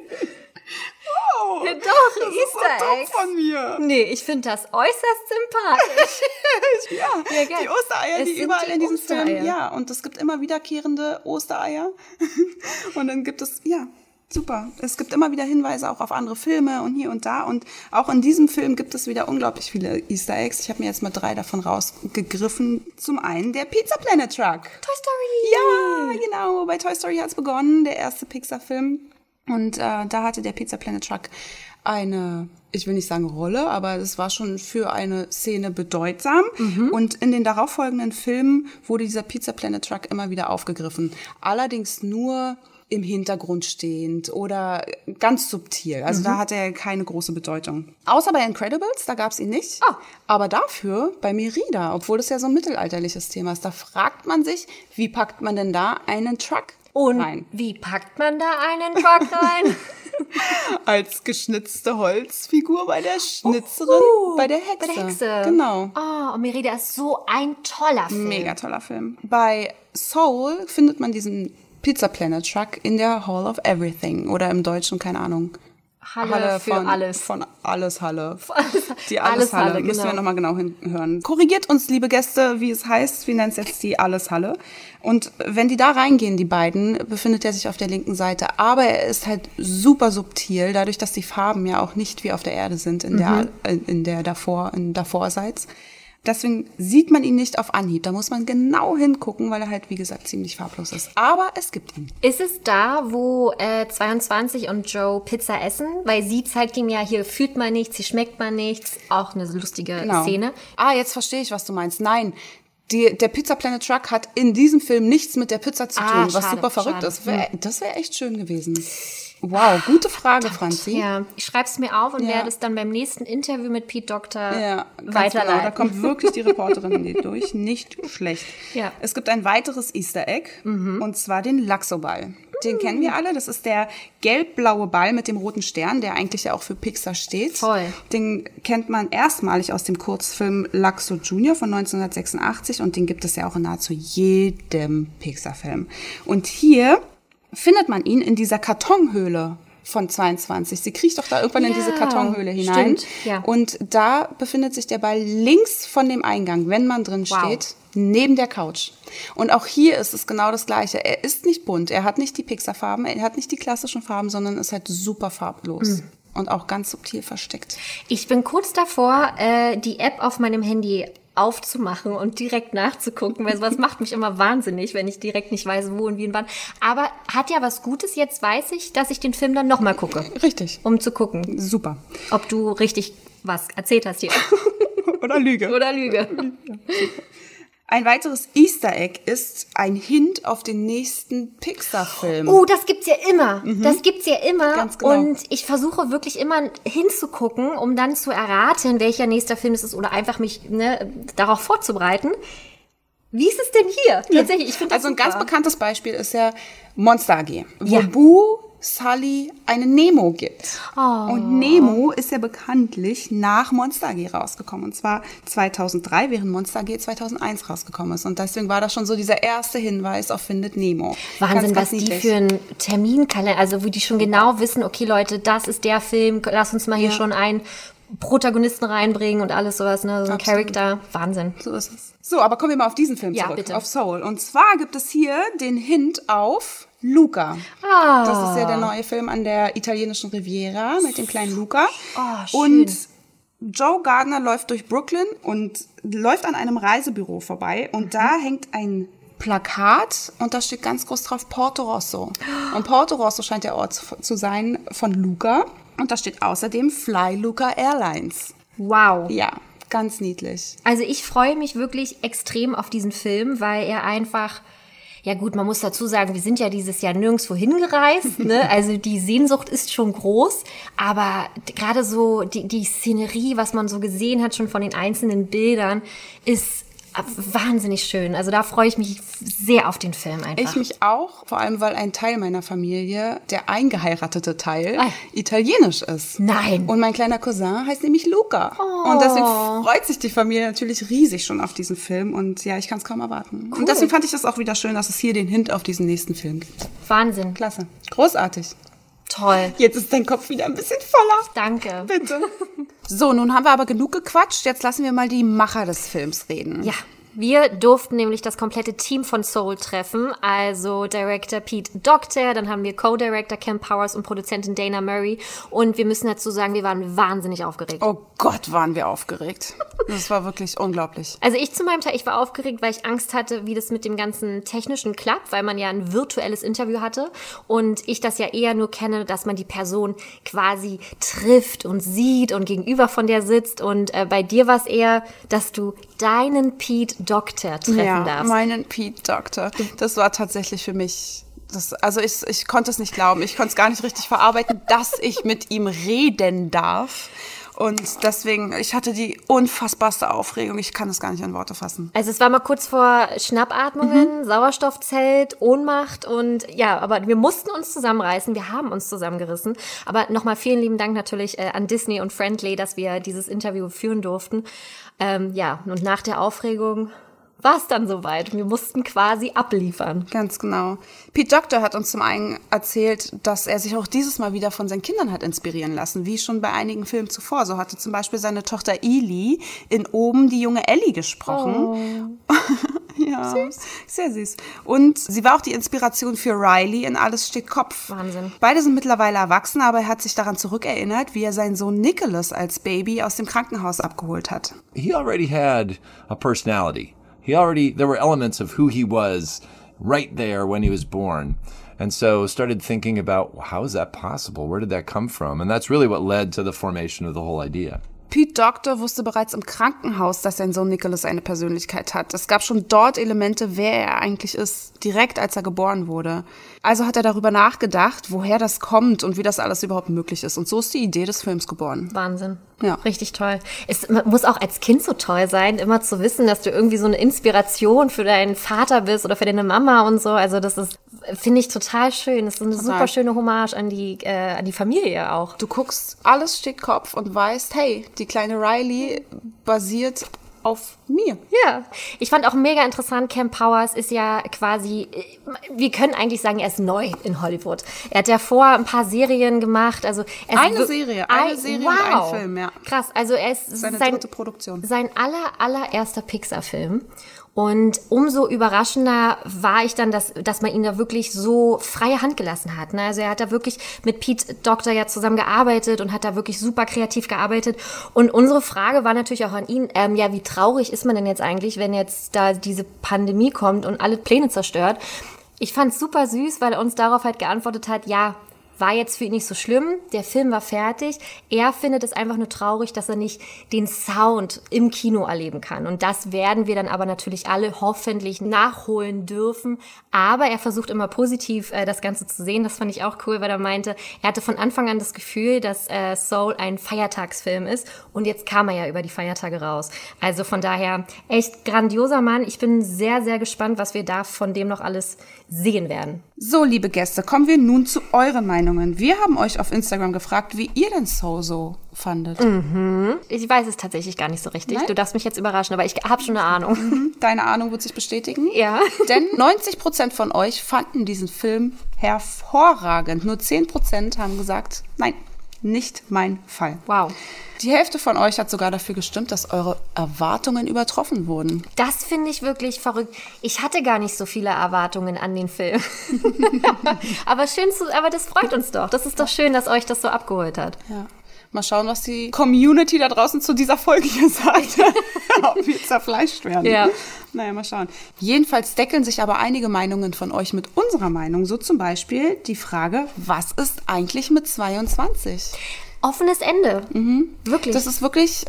Oh, ja, doch, das Easter ist so Eggs. dumm von mir. Nee, ich finde das äußerst sympathisch. Ja, geil. die Ostereier, die überall in diesem Ostereier. Film. Ja, und es gibt immer wiederkehrende Ostereier. Und dann gibt es, ja, super. Es gibt immer wieder Hinweise auch auf andere Filme und hier und da. Und auch in diesem Film gibt es wieder unglaublich viele Easter Eggs. Ich habe mir jetzt mal 3 davon rausgegriffen. Zum einen der Pizza Planet Truck. Toy Story. Ja, genau. Bei Toy Story hat es begonnen, der erste Pixar-Film. Und da hatte der Pizza Planet Truck eine, ich will nicht sagen Rolle, aber es war schon für eine Szene bedeutsam. Und in den darauffolgenden Filmen wurde dieser Pizza Planet Truck immer wieder aufgegriffen. Allerdings nur im Hintergrund stehend oder ganz subtil. Also da hat er keine große Bedeutung. Außer bei Incredibles, da gab es ihn nicht. Oh. Aber dafür bei Merida, obwohl das ja so ein mittelalterliches Thema ist, da fragt man sich, wie packt man denn da einen Truck Und rein? wie packt man da einen Truck rein? Als geschnitzte Holzfigur bei der Schnitzerin, bei der Hexe. Bei der Hexe. Genau. Oh, und Merida ist so ein toller Film. Mega toller Film. Bei Soul findet man diesen Pizza Planet Truck in der Hall of Everything oder im Deutschen, keine Ahnung. Halle für alles. Von Alles Halle. Die Alles Alles-Halle. Halle, Müssen wir genau. nochmal genau hinhören. Korrigiert uns, liebe Gäste, wie es heißt. Wir nennen es jetzt die Alles-Halle. Und wenn die da reingehen, die beiden, befindet er sich auf der linken Seite. Aber er ist halt super subtil, dadurch, dass die Farben ja auch nicht wie auf der Erde sind in der Davorseits. Deswegen sieht man ihn nicht auf Anhieb. Da muss man genau hingucken, weil er halt, wie gesagt, ziemlich farblos ist. Aber es gibt ihn. Ist es da, wo 22 und Joe Pizza essen? Weil sie zeigt ihm ja, hier fühlt man nichts, hier schmeckt man nichts. Auch eine lustige Szene. Ah, jetzt verstehe ich, was du meinst. Nein, der Pizza Planet Truck hat in diesem Film nichts mit der Pizza zu tun, was schade, super verrückt schade. ist. Das wäre echt schön gewesen. Wow, gute Frage, Franzi. Ja, ich schreibe es mir auf und werde es dann beim nächsten Interview mit Pete Doctor weiterleiten. Genau, da kommt wirklich die Reporterin in die durch. Nicht schlecht. Ja. Es gibt ein weiteres Easter Egg, und zwar den Laxo-Ball. Den kennen wir alle. Das ist der gelb-blaue Ball mit dem roten Stern, der eigentlich ja auch für Pixar steht. Voll. Den kennt man erstmalig aus dem Kurzfilm Laxo Junior von 1986 und den gibt es ja auch in nahezu jedem Pixar-Film. Und hier findet man ihn in dieser Kartonhöhle von 22. Sie kriecht doch da irgendwann in diese Kartonhöhle hinein. Stimmt, ja. Und da befindet sich der Ball links von dem Eingang, wenn man drin steht, neben der Couch. Und auch hier ist es genau das Gleiche. Er ist nicht bunt, er hat nicht die Pixar-Farben, er hat nicht die klassischen Farben, sondern ist halt super farblos. Und auch ganz subtil versteckt. Ich bin kurz davor, die App auf meinem Handy aufzumachen und direkt nachzugucken, weil sowas macht mich immer wahnsinnig, wenn ich direkt nicht weiß, wo und wie und wann. Aber hat ja was Gutes, jetzt weiß ich, dass ich den Film dann nochmal gucke. Richtig. Um zu gucken. Super. Ob du richtig was erzählt hast hier. Oder Lüge. Oder Lüge. Ein weiteres Easter Egg ist ein Hint auf den nächsten Pixar-Film. Oh, das gibt's ja immer. Das gibt's ja immer. Ganz genau. Und ich versuche wirklich immer hinzugucken, um dann zu erraten, welcher nächster Film es ist oder einfach mich darauf vorzubereiten. Wie ist es denn hier? Tatsächlich, ich finde das Also ein super. ganz bekanntes Beispiel ist ja Monster AG, wo Ja. Boo Sully eine Nemo gibt. Oh. Und Nemo ist ja bekanntlich nach Monster AG rausgekommen. Und zwar 2003, während Monster AG 2001 rausgekommen ist. Und deswegen war das schon so dieser erste Hinweis auf Findet Nemo. Wahnsinn, Ganz was die niedlich. für einen Terminkalender, also wo die schon genau wissen, okay Leute, das ist der Film, lass uns mal hier schon einen Protagonisten reinbringen und alles sowas, ne, so ein Absolut. Charakter, Wahnsinn. So ist es. So, aber kommen wir mal auf diesen Film Ja, zurück, bitte. auf Soul. Und zwar gibt es hier den Hint auf Luca. Ah. Das ist ja der neue Film an der italienischen Riviera mit dem kleinen Luca. Oh, schön. Und Joe Gardner läuft durch Brooklyn und läuft an einem Reisebüro vorbei. Und da hängt ein Plakat und da steht ganz groß drauf Porto Rosso. Und Porto Rosso scheint der Ort zu sein von Luca. Und da steht außerdem Fly Luca Airlines. Wow. Ja, ganz niedlich. Also ich freue mich wirklich extrem auf diesen Film, weil er einfach, ja gut, man muss dazu sagen, wir sind ja dieses Jahr nirgendwo hingereist, ne? Also die Sehnsucht ist schon groß, aber gerade so die Szenerie, was man so gesehen hat, schon von den einzelnen Bildern, ist wahnsinnig schön. Also da freue ich mich sehr auf den Film einfach. Ich mich auch, vor allem weil ein Teil meiner Familie, der eingeheiratete Teil, Ah. italienisch ist. Nein. Und mein kleiner Cousin heißt nämlich Luca. Und deswegen freut sich die Familie natürlich riesig schon auf diesen Film. Und ja, ich kann es kaum erwarten. Und deswegen fand ich das auch wieder schön, dass es hier den Hint auf diesen nächsten Film gibt. Wahnsinn. Klasse. Großartig. Toll. Jetzt ist dein Kopf wieder ein bisschen voller. Danke. Bitte. So, nun haben wir aber genug gequatscht. Jetzt lassen wir mal die Macher des Films reden. Ja, wir durften nämlich das komplette Team von Soul treffen, also Director Pete Docter, dann haben wir Co-Director Cam Powers und Produzentin Dana Murray und wir müssen dazu sagen, wir waren wahnsinnig aufgeregt. Oh Gott, waren wir aufgeregt. Das war wirklich unglaublich. Also ich zu meinem Teil, ich war aufgeregt, weil ich Angst hatte, wie das mit dem ganzen Technischen klappt, weil man ja ein virtuelles Interview hatte und ich das ja eher nur kenne, dass man die Person quasi trifft und sieht und gegenüber von der sitzt und bei dir war es eher, dass du deinen Pete Docter treffen darfst. Meinen Pete Docter. Das war tatsächlich für mich, ich konnte es nicht glauben. Ich konnte es gar nicht richtig verarbeiten, dass ich mit ihm reden darf. Und deswegen, ich hatte die unfassbarste Aufregung. Ich kann es gar nicht in Worte fassen. Also es war mal kurz vor Schnappatmungen, Sauerstoffzelt, Ohnmacht und ja, aber wir mussten uns zusammenreißen. Wir haben uns zusammengerissen. Aber nochmal vielen lieben Dank natürlich an Disney und Friendly, dass wir dieses Interview führen durften. Ja, und nach der Aufregung war es dann soweit. Wir mussten quasi abliefern. Ganz genau. Pete Docter hat uns zum einen erzählt, dass er sich auch dieses Mal wieder von seinen Kindern hat inspirieren lassen, wie schon bei einigen Filmen zuvor. So hatte zum Beispiel seine Tochter Eli in Oben die junge Ellie gesprochen. Oh. Ja, süß. Sehr süß. Und sie war auch die Inspiration für Riley in Alles steht Kopf. Wahnsinn. Beide sind mittlerweile erwachsen, aber er hat sich daran zurückerinnert, wie er seinen Sohn Nicholas als Baby aus dem Krankenhaus abgeholt hat. He already had a personality. There were elements of who he was right there when he was born. And so started thinking about, well, how is that possible? Where did that come from? And that's really what led to the formation of the whole idea. Pete Docter wusste bereits im Krankenhaus, dass sein Sohn Nicholas eine Persönlichkeit hat. Es gab schon dort Elemente, wer er eigentlich ist, direkt als er geboren wurde. Also hat er darüber nachgedacht, woher das kommt und wie das alles überhaupt möglich ist. Und so ist die Idee des Films geboren. Wahnsinn. Ja. Richtig toll. Es muss auch als Kind so toll sein, immer zu wissen, dass du irgendwie so eine Inspiration für deinen Vater bist oder für deine Mama und so. Also das ist, finde ich, total schön. Das ist eine super schöne Hommage an die Familie auch. Du guckst, alles steht Kopf und weißt, hey, die kleine Riley basiert auf mir. Ja, ich fand auch mega interessant, Cam Powers ist ja quasi, wir können eigentlich sagen, er ist neu in Hollywood. Er hat ja vor ein paar Serien gemacht, also Eine Serie und ein Film, ja. Krass, also er ist seine dritte Produktion. Sein allererster Pixar-Film Und umso überraschender war ich dann, dass man ihn da wirklich so freie Hand gelassen hat. Ne? Also er hat da wirklich mit Pete Docter ja zusammen gearbeitet und hat da wirklich super kreativ gearbeitet. Und unsere Frage war natürlich auch an ihn, ja, wie traurig ist man denn jetzt eigentlich, wenn jetzt da diese Pandemie kommt und alle Pläne zerstört? Ich fand's super süß, weil er uns darauf halt geantwortet hat, ja, war jetzt für ihn nicht so schlimm, der Film war fertig. Er findet es einfach nur traurig, dass er nicht den Sound im Kino erleben kann. Und das werden wir dann aber natürlich alle hoffentlich nachholen dürfen. Aber er versucht immer positiv das Ganze zu sehen. Das fand ich auch cool, weil er meinte, er hatte von Anfang an das Gefühl, dass Soul ein Feiertagsfilm ist. Und jetzt kam er ja über die Feiertage raus. Also von daher echt grandioser Mann. Ich bin sehr, sehr gespannt, was wir da von dem noch alles sehen werden. So, liebe Gäste, kommen wir nun zu euren Meinungen. Wir haben euch auf Instagram gefragt, wie ihr denn Soul so fandet. Ich weiß es tatsächlich gar nicht so richtig. Nein? Du darfst mich jetzt überraschen, aber ich habe schon eine Ahnung. Deine Ahnung wird sich bestätigen? Ja. Denn 90% von euch fanden diesen Film hervorragend. Nur 10% haben gesagt, nein, nicht mein Fall. Wow. Die Hälfte von euch hat sogar dafür gestimmt, dass eure Erwartungen übertroffen wurden. Das finde ich wirklich verrückt. Ich hatte gar nicht so viele Erwartungen an den Film. aber das freut uns doch. Das ist doch schön, dass euch das so abgeholt hat. Ja. Mal schauen, was die Community da draußen zu dieser Folge hier sagt. Ob wir zerfleischt werden. Ja. Naja, mal schauen. Jedenfalls deckeln sich aber einige Meinungen von euch mit unserer Meinung. So zum Beispiel die Frage, was ist eigentlich mit 22? Offenes Ende. Wirklich. Das ist wirklich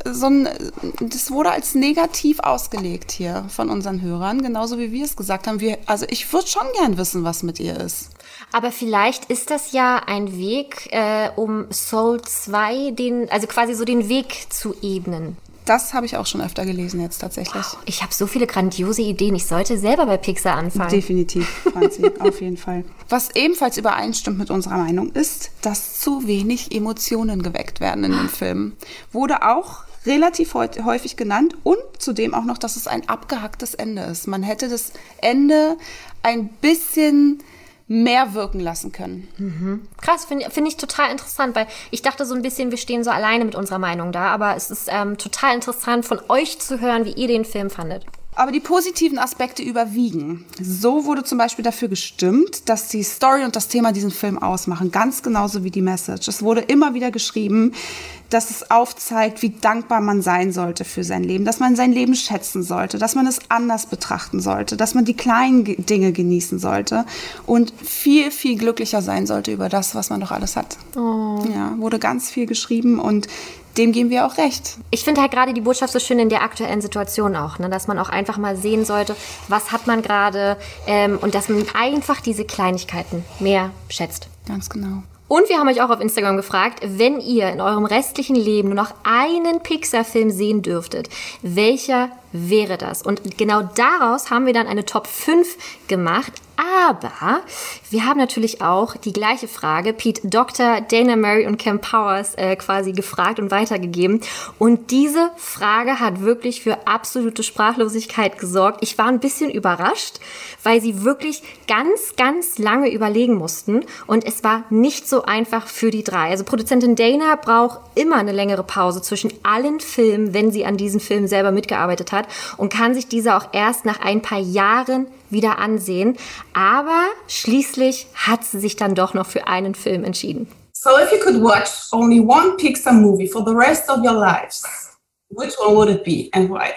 das wurde als negativ ausgelegt hier von unseren Hörern, genauso wie wir es gesagt haben. Also ich würde schon gern wissen, was mit ihr ist. Aber vielleicht ist das ja ein Weg, um Soul 2 also quasi so den Weg zu ebnen. Das habe ich auch schon öfter gelesen jetzt tatsächlich. Wow, ich habe so viele grandiose Ideen. Ich sollte selber bei Pixar anfangen. Definitiv, Franzi, auf jeden Fall. Was ebenfalls übereinstimmt mit unserer Meinung ist, dass zu wenig Emotionen geweckt werden in dem Film. Wurde auch relativ häufig genannt und zudem auch noch, dass es ein abgehacktes Ende ist. Man hätte das Ende ein bisschen mehr wirken lassen können. Krass, finde ich total interessant, weil ich dachte so ein bisschen, wir stehen so alleine mit unserer Meinung da, aber es ist total interessant von euch zu hören, wie ihr den Film fandet. Aber die positiven Aspekte überwiegen. So wurde zum Beispiel dafür gestimmt, dass die Story und das Thema diesen Film ausmachen, ganz genauso wie die Message. Es wurde immer wieder geschrieben, dass es aufzeigt, wie dankbar man sein sollte für sein Leben, dass man sein Leben schätzen sollte, dass man es anders betrachten sollte, dass man die kleinen Dinge genießen sollte und viel, viel glücklicher sein sollte über das, was man doch alles hat. Oh. Ja, wurde ganz viel geschrieben und dem geben wir auch recht. Ich finde halt gerade die Botschaft so schön in der aktuellen Situation auch, ne? Dass man auch einfach mal sehen sollte, was hat man gerade und dass man einfach diese Kleinigkeiten mehr schätzt. Ganz genau. Und wir haben euch auch auf Instagram gefragt, wenn ihr in eurem restlichen Leben nur noch einen Pixar-Film sehen dürftet, welcher wäre das? Und genau daraus haben wir dann eine Top 5 gemacht. Aber wir haben natürlich auch die gleiche Frage Pete Docter, Dana Murray und Cam Powers quasi gefragt und weitergegeben. Und diese Frage hat wirklich für absolute Sprachlosigkeit gesorgt. Ich war ein bisschen überrascht, weil sie wirklich ganz, ganz lange überlegen mussten. Und es war nicht so einfach für die drei. Also Produzentin Dana braucht immer eine längere Pause zwischen allen Filmen, wenn sie an diesem Film selber mitgearbeitet hat. Und kann sich diese auch erst nach ein paar Jahren wieder ansehen. Aber schließlich hat sie sich dann doch noch für einen Film entschieden. So if you could watch only one Pixar movie for the rest of your lives, which one would it be and why?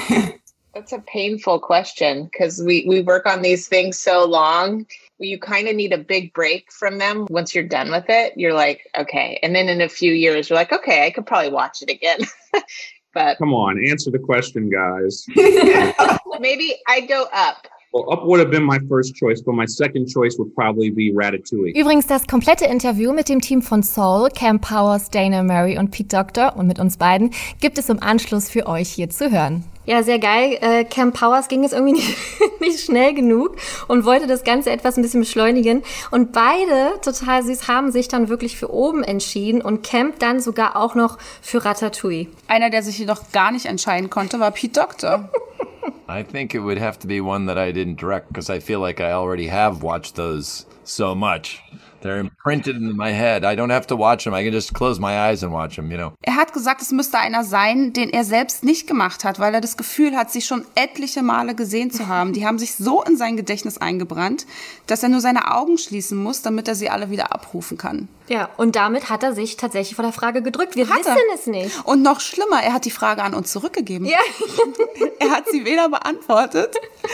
That's a painful question because we work on these things so long. You kind of need a big break from them. Once you're done with it, you're like, okay. And then in a few years, you're like, okay, I could probably watch it again. But come on, answer the question, guys. Maybe I'd go Up. Well, Up would have been my first choice, but my second choice would probably be Ratatouille. Übrigens das komplette Interview mit dem Team von Soul, Cam Powers, Dana Murray und Pete Docter und mit uns beiden gibt es im Anschluss für euch hier zu hören. Ja, sehr geil. Cam Powers ging es irgendwie nicht schnell genug und wollte das Ganze etwas ein bisschen beschleunigen. Und beide, total süß, haben sich dann wirklich für Oben entschieden und Cam dann sogar auch noch für Ratatouille. Einer, der sich jedoch gar nicht entscheiden konnte, war Pete Docter. I think it would have to be one that I didn't direct because I feel like I already have watched those so much. They're imprinted in my head. I don't have to watch them. I can just close my eyes and watch them, you know. Er hat gesagt, es müsste einer sein, den er selbst nicht gemacht hat, weil er das Gefühl hat, sie schon etliche Male gesehen zu haben. Die haben sich so in sein Gedächtnis eingebrannt, dass er nur seine Augen schließen muss, damit er sie alle wieder abrufen kann. Ja, und damit hat er sich tatsächlich vor der Frage gedrückt. Wir wissen es nicht. Und noch schlimmer, er hat die Frage an uns zurückgegeben. Ja. Er hat sie weder beantwortet.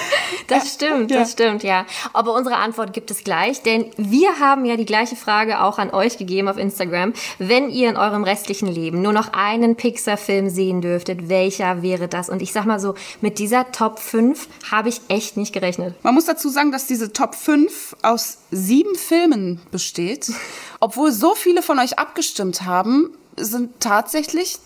Das stimmt, ja. Aber unsere Antwort gibt es gleich, denn wir haben ja die gleiche Frage auch an euch gegeben auf Instagram. Wenn ihr in eurem restlichen Leben nur noch einen Pixar-Film sehen dürftet, welcher wäre das? Und ich sag mal so, mit dieser Top 5 habe ich echt nicht gerechnet. Man muss dazu sagen, dass diese Top 5 aus 7 Filmen besteht. Obwohl so viele von euch abgestimmt haben, sind tatsächlich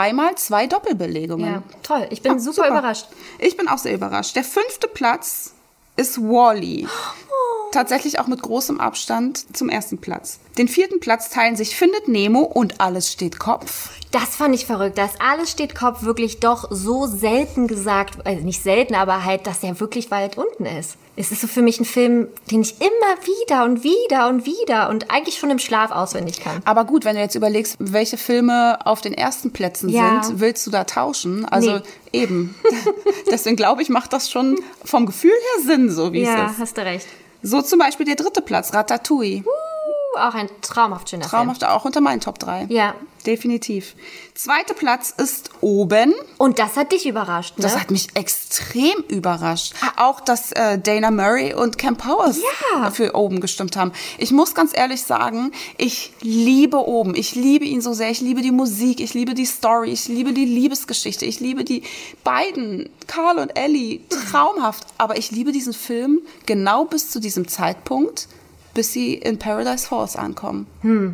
2x2 Doppelbelegungen. Ja, toll. Ich bin super überrascht. Ich bin auch sehr überrascht. Der 5. Platz ist Wall-E. Tatsächlich auch mit großem Abstand zum 1. Platz. Den 4. Platz teilen sich Findet Nemo und Alles steht Kopf. Das fand ich verrückt, dass Alles steht Kopf wirklich doch so selten gesagt, also nicht selten, aber halt, dass er wirklich weit unten ist. Es ist so für mich ein Film, den ich immer wieder und wieder und wieder und eigentlich schon im Schlaf auswendig kann. Aber gut, wenn du jetzt überlegst, welche Filme auf den ersten Plätzen sind, willst du da tauschen? Also eben. Deswegen glaube ich, macht das schon vom Gefühl her Sinn, so wie es ist. Ja, hast du recht. So zum Beispiel der 3. Platz, Ratatouille. Auch ein traumhaft schöner Film. Traumhaft, auch unter meinen Top 3. Ja. Definitiv. 2. Platz ist Oben. Und das hat dich überrascht, ne? Das hat mich extrem überrascht. Auch, dass Dana Murray und Cam Powers für Oben gestimmt haben. Ich muss ganz ehrlich sagen, ich liebe Oben. Ich liebe ihn so sehr. Ich liebe die Musik. Ich liebe die Story. Ich liebe die Liebesgeschichte. Ich liebe die beiden, Carl und Ellie, traumhaft. Aber ich liebe diesen Film genau bis zu diesem Zeitpunkt, bis sie in Paradise Falls ankommen.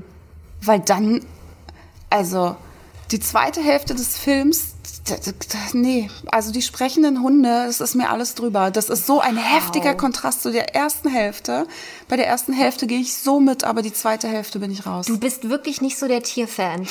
Weil dann, also die zweite Hälfte des Films, also die sprechenden Hunde, das ist mir alles drüber. Das ist so ein heftiger Kontrast zu der ersten Hälfte. Bei der ersten Hälfte gehe ich so mit, aber die zweite Hälfte bin ich raus. Du bist wirklich nicht so der Tierfan.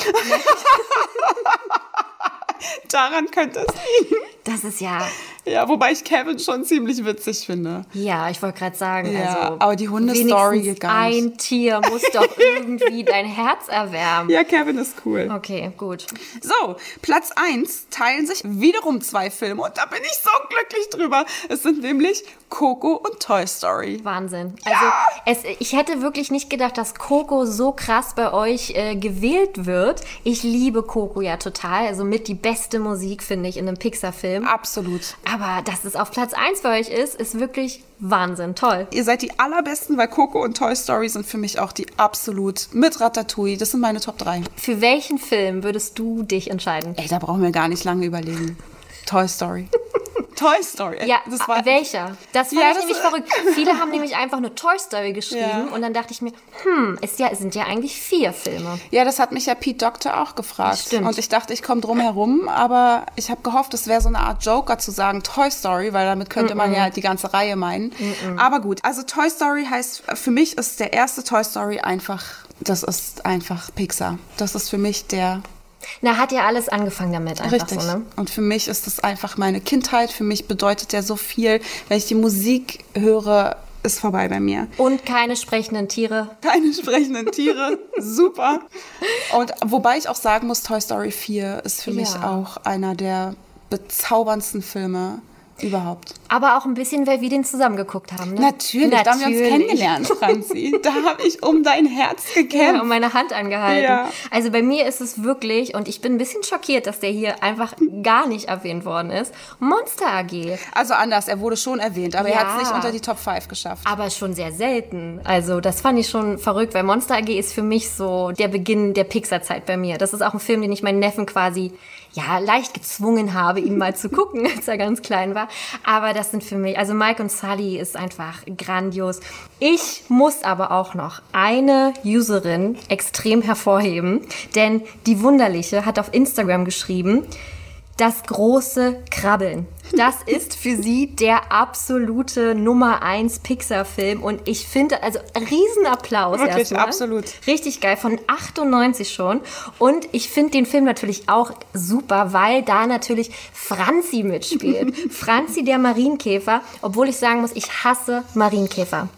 Daran könnte es liegen. Das ist ja... Ja, wobei ich Kevin schon ziemlich witzig finde. Ja, ich wollte gerade sagen, ja, aber die Hundestory geht gar nicht. Ein Tier muss doch irgendwie dein Herz erwärmen. Ja, Kevin ist cool. Okay, gut. So, Platz 1 teilen sich wiederum 2 Filme und da bin ich so glücklich drüber. Es sind nämlich Coco und Toy Story. Wahnsinn. Ja! Also ich hätte wirklich nicht gedacht, dass Coco so krass bei euch gewählt wird. Ich liebe Coco ja total. Also mit die beste Musik, finde ich, in einem Pixar-Film. Absolut. Aber dass es auf Platz 1 bei euch ist wirklich Wahnsinn. Toll. Ihr seid die allerbesten, weil Coco und Toy Story sind für mich auch die absolut mit Ratatouille. Das sind meine Top 3. Für welchen Film würdest du dich entscheiden? Ey, da brauchen wir gar nicht lange überlegen. Toy Story. Toy Story. Ja, das war welcher? Das fand ich nämlich verrückt. Viele haben nämlich einfach nur Toy Story geschrieben und dann dachte ich mir, es sind ja eigentlich 4 Filme. Ja, das hat mich ja Pete Docter auch gefragt. Stimmt. Und ich dachte, ich komme drum herum, aber ich habe gehofft, es wäre so eine Art Joker zu sagen Toy Story, weil damit könnte man ja die ganze Reihe meinen. Aber gut, also Toy Story heißt, für mich ist der erste Toy Story das ist einfach Pixar. Das ist für mich der... Na, hat ja alles angefangen damit einfach. Richtig. So, ne? Und für mich ist das einfach meine Kindheit. Für mich bedeutet der so viel. Wenn ich die Musik höre, ist vorbei bei mir. Und keine sprechenden Tiere. Keine sprechenden Tiere. Super. Und wobei ich auch sagen muss, Toy Story 4 ist für mich auch einer der bezauberndsten Filme überhaupt. Aber auch ein bisschen, weil wir den zusammen geguckt haben, ne? Natürlich. Da haben wir uns kennengelernt, Franzi. Da habe ich um dein Herz gekämpft. Ja, um meine Hand angehalten. Ja. Also bei mir ist es wirklich, und ich bin ein bisschen schockiert, dass der hier einfach gar nicht erwähnt worden ist, Monster AG. Also anders, er wurde schon erwähnt, aber er hat es nicht unter die Top 5 geschafft. Aber schon sehr selten. Also das fand ich schon verrückt, weil Monster AG ist für mich so der Beginn der Pixar-Zeit bei mir. Das ist auch ein Film, den ich meinen Neffen quasi leicht gezwungen habe, ihn mal zu gucken, als er ganz klein war. Aber das sind für mich, also Mike und Sully ist einfach grandios. Ich muss aber auch noch eine Userin extrem hervorheben, denn die Wunderliche hat auf Instagram geschrieben, das große Krabbeln. Das ist für sie der absolute Nummer 1 Pixar-Film. Und ich finde, also Riesenapplaus wirklich, erstmal. Absolut. Richtig geil, von 98 schon. Und ich finde den Film natürlich auch super, weil da natürlich Franzi mitspielt. Franzi, der Marienkäfer. Obwohl ich sagen muss, ich hasse Marienkäfer.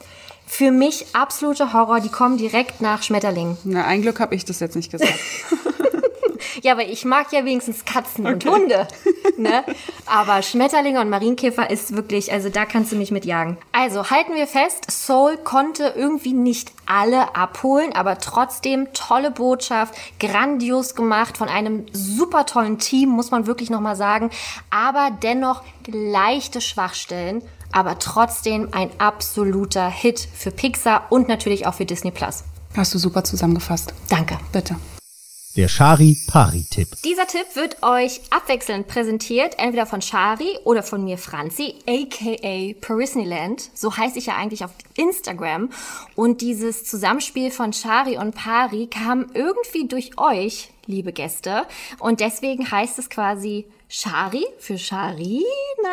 Für mich absoluter Horror, die kommen direkt nach Schmetterling. Na, ein Glück habe ich das jetzt nicht gesagt. Ja, aber ich mag ja wenigstens Katzen und Hunde. Ne? Aber Schmetterlinge und Marienkäfer ist wirklich, also da kannst du mich mit jagen. Also halten wir fest, Soul konnte irgendwie nicht alle abholen, aber trotzdem tolle Botschaft, grandios gemacht von einem super tollen Team, muss man wirklich nochmal sagen. Aber dennoch leichte Schwachstellen, aber trotzdem ein absoluter Hit für Pixar und natürlich auch für Disney+. Hast du super zusammengefasst. Danke. Bitte. Der Chari-Pari-Tipp. Dieser Tipp wird euch abwechselnd präsentiert, entweder von Chari oder von mir Franzi, aka Parisneyland. So heiße ich ja eigentlich auf Instagram. Und dieses Zusammenspiel von Chari und Pari kam irgendwie durch euch, liebe Gäste. Und deswegen heißt es quasi Chari für Charina.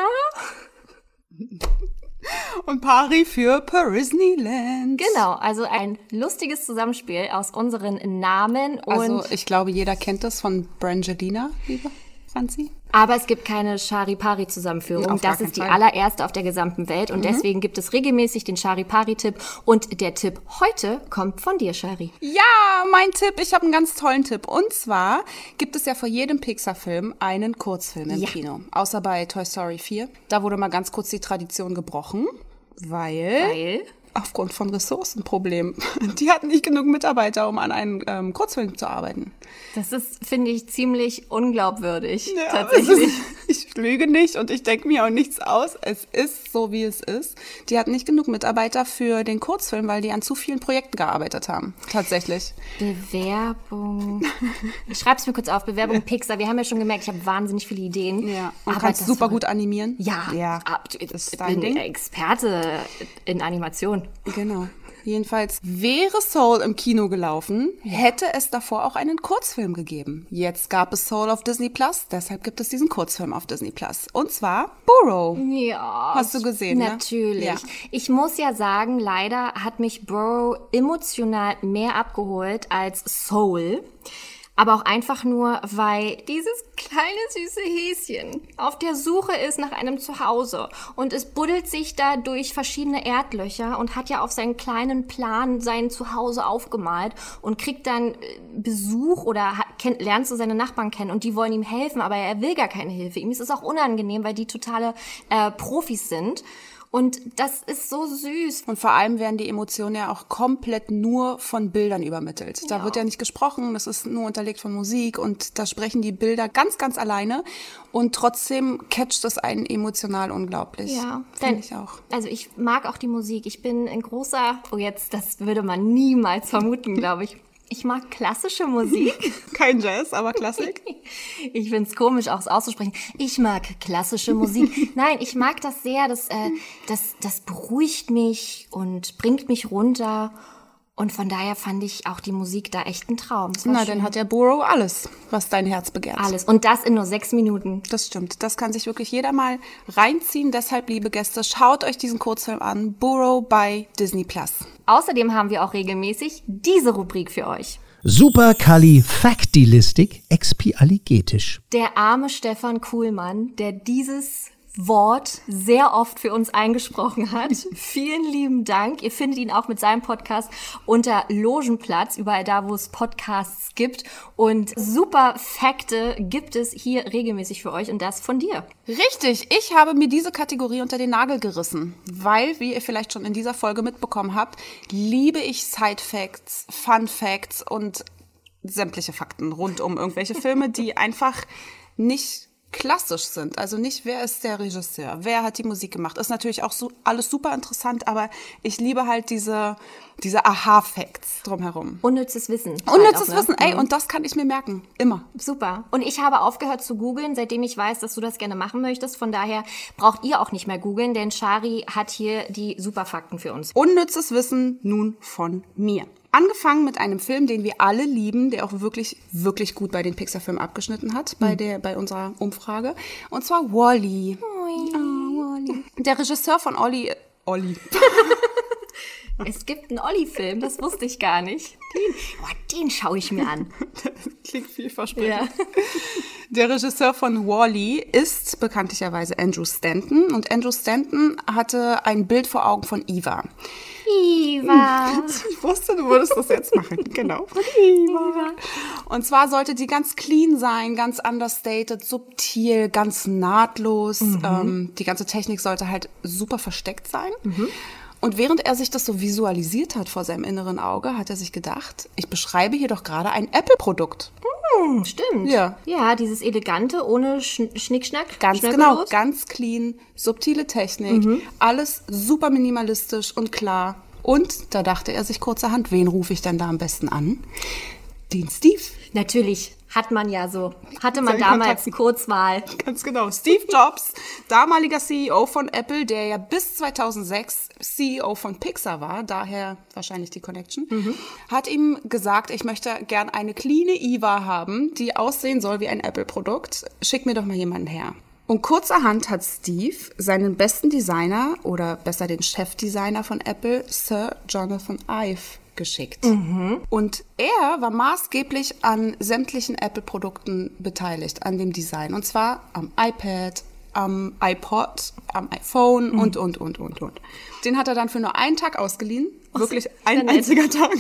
Und Pari für Parisneyland. Genau, also ein lustiges Zusammenspiel aus unseren Namen. Und Also ich glaube, jeder kennt das von Brangelina, liebe Franzi. Aber es gibt keine Chari-Pari-Zusammenführung. Auf gar Das ist die keinen Fall. allererste auf der gesamten Welt. Und deswegen gibt es regelmäßig den Chari-Pari-Tipp. Und der Tipp heute kommt von dir, Chari. Ja, mein Tipp. Ich habe einen ganz tollen Tipp. Und zwar gibt es ja vor jedem Pixar-Film einen Kurzfilm im Kino. Außer bei Toy Story 4. Da wurde mal ganz kurz die Tradition gebrochen, weil aufgrund von Ressourcenproblemen. Die hatten nicht genug Mitarbeiter, um an einem Kurzfilm zu arbeiten. Das ist, finde ich, ziemlich unglaubwürdig, Ja, tatsächlich. Ich lüge nicht und ich denke mir auch nichts aus. Es ist so, wie es ist. Die hatten nicht genug Mitarbeiter für den Kurzfilm, weil die an zu vielen Projekten gearbeitet haben. Tatsächlich. Bewerbung. Ich schreibe es mir kurz auf. Bewerbung Pixar. Wir haben ja schon gemerkt, ich habe wahnsinnig viele Ideen. Ja. Und Aber kannst das super war- gut animieren. Ja, das ist ich dein bin Ding. Experte in Animation. Genau. Jedenfalls wäre Soul im Kino gelaufen, hätte es davor auch einen Kurzfilm gegeben. Jetzt gab es Soul auf Disney+, deshalb gibt es diesen Kurzfilm auf Disney+. Und zwar Burrow. Ja. Hast du gesehen, ne? Natürlich. Ja. Ich muss ja sagen, leider hat mich Burrow emotional mehr abgeholt als Soul. Aber auch einfach nur, weil dieses kleine süße Häschen auf der Suche ist nach einem Zuhause. Und es buddelt sich da durch verschiedene Erdlöcher und hat ja auf seinen kleinen Plan sein Zuhause aufgemalt und kriegt dann Besuch oder lernt so seine Nachbarn kennen und die wollen ihm helfen, aber er will gar keine Hilfe. Ihm ist es auch unangenehm, weil die totale Profis sind. Und das ist so süß. Und vor allem werden die Emotionen ja auch komplett nur von Bildern übermittelt. Da wird ja nicht gesprochen, das ist nur unterlegt von Musik und da sprechen die Bilder ganz, ganz alleine und trotzdem catcht das einen emotional unglaublich. Ja, finde ich auch. Also ich mag auch die Musik. Ich bin ein großer, das würde man niemals vermuten, glaube ich. Ich mag klassische Musik. Kein Jazz, aber Klassik. Ich find's komisch, auch es auszusprechen. Ich mag klassische Musik. Nein, ich mag das sehr. Das beruhigt mich und bringt mich runter. Und von daher fand ich auch die Musik da echt ein Traum. Es war Na, schön. dann hat der Burrow alles, was dein Herz begehrt. Alles. Und das in nur 6 Minuten. Das stimmt. Das kann sich wirklich jeder mal reinziehen. Deshalb, liebe Gäste, schaut euch diesen Kurzfilm an. Burrow bei Disney+. Außerdem haben wir auch regelmäßig diese Rubrik für euch. Superkalifragilistik-expialigetisch. Der arme Stefan Kuhlmann, der dieses Wort sehr oft für uns eingesprochen hat. Vielen lieben Dank. Ihr findet ihn auch mit seinem Podcast unter Logenplatz, überall da, wo es Podcasts gibt. Und super Fakte gibt es hier regelmäßig für euch und das von dir. Richtig, ich habe mir diese Kategorie unter den Nagel gerissen, weil, wie ihr vielleicht schon in dieser Folge mitbekommen habt, liebe ich Side-Facts, Fun-Facts und sämtliche Fakten rund um irgendwelche Filme, die einfach nicht klassisch sind. Also nicht, wer ist der Regisseur, wer hat die Musik gemacht. Ist natürlich auch so alles super interessant, aber ich liebe halt diese Aha-Facts drumherum. Unnützes Wissen. Unnützes halt auch, Wissen, ey, und das kann ich mir merken. Immer. Super. Und ich habe aufgehört zu googeln, seitdem ich weiß, dass du das gerne machen möchtest. Von daher braucht ihr auch nicht mehr googeln, denn Chari hat hier die Superfakten für uns. Unnützes Wissen nun von mir. Angefangen mit einem Film, den wir alle lieben, der auch wirklich, wirklich gut bei den Pixar-Filmen abgeschnitten hat, bei unserer Umfrage. Und zwar Wall-E. Oh, Wall-E. Der Regisseur von Olli. Es gibt einen Olli-Film, das wusste ich gar nicht. Den schaue ich mir an. Klingt vielversprechend. Ja. Der Regisseur von Wall-E ist bekanntlicherweise Andrew Stanton. Und Andrew Stanton hatte ein Bild vor Augen von Eva. Eva. Ich wusste, du würdest das jetzt machen. Genau. Von Eva. Und zwar sollte die ganz clean sein, ganz understated, subtil, ganz nahtlos. Die ganze Technik sollte halt super versteckt sein. Und während er sich das so visualisiert hat vor seinem inneren Auge, hat er sich gedacht, ich beschreibe hier doch gerade ein Apple-Produkt. Stimmt. Ja. Ja, dieses elegante, ohne Schnickschnack. Ganz genau, ganz clean, subtile Technik, alles super minimalistisch und klar. Und da dachte er sich kurzerhand, wen rufe ich denn da am besten an? Den Steve. Natürlich. Hatte man Seine damals Kontakte. Kurzwahl. Ganz genau. Steve Jobs, damaliger CEO von Apple, der ja bis 2006 CEO von Pixar war, daher wahrscheinlich die Connection, hat ihm gesagt, ich möchte gern eine cleane Eva haben, die aussehen soll wie ein Apple-Produkt. Schick mir doch mal jemanden her. Und kurzerhand hat Steve seinen besten Designer oder besser den Chefdesigner von Apple, Sir Jonathan Ive, geschickt. Und er war maßgeblich an sämtlichen Apple-Produkten beteiligt, an dem Design. Und zwar am iPad, am iPod, am iPhone und. Den hat er dann für nur einen Tag ausgeliehen. Wirklich ein einziger Tag.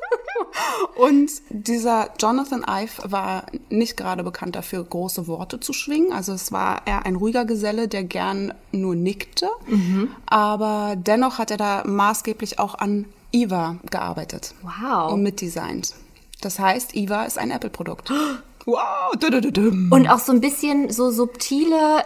Und dieser Jonathan Ive war nicht gerade bekannt dafür, große Worte zu schwingen. Also es war eher ein ruhiger Geselle, der gern nur nickte. Aber dennoch hat er da maßgeblich auch an Eva gearbeitet. Wow. Und mitdesignt. Das heißt, Eva ist ein Apple-Produkt. Wow. Und auch so ein bisschen so subtile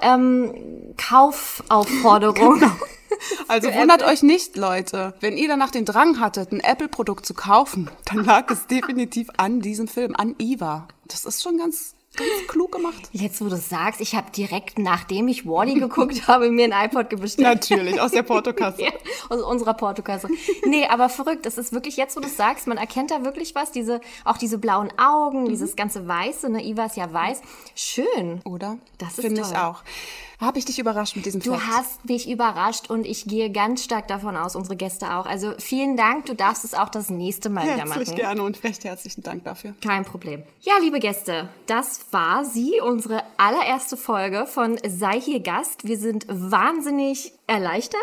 Kaufaufforderung. Genau. Also wundert euch nicht, Leute. Wenn ihr danach den Drang hattet, ein Apple-Produkt zu kaufen, dann lag es definitiv an diesem Film, an Eva. Das ist schon ganz klug gemacht. Jetzt, wo du es sagst, ich habe direkt, nachdem ich Wall-E geguckt habe, mir ein iPod bestellt. Natürlich, aus der Portokasse. Ja, aus unserer Portokasse. Nee, aber verrückt. Das ist wirklich, jetzt wo du es sagst, man erkennt da wirklich was. Auch diese blauen Augen, dieses ganze Weiße, ne? Eva ist ja weiß. Schön. Oder? Das ist Finde toll. ich auch. Habe ich dich überrascht mit diesem Du Fact? hast mich überrascht und ich gehe ganz stark davon aus, unsere Gäste auch. Also vielen Dank, du darfst es auch das nächste Mal wieder machen. Herzlich gerne und recht herzlichen Dank dafür. Kein Problem. Ja, liebe Gäste, das war sie, unsere allererste Folge von Sei hier Gast. Wir sind wahnsinnig erleichtert.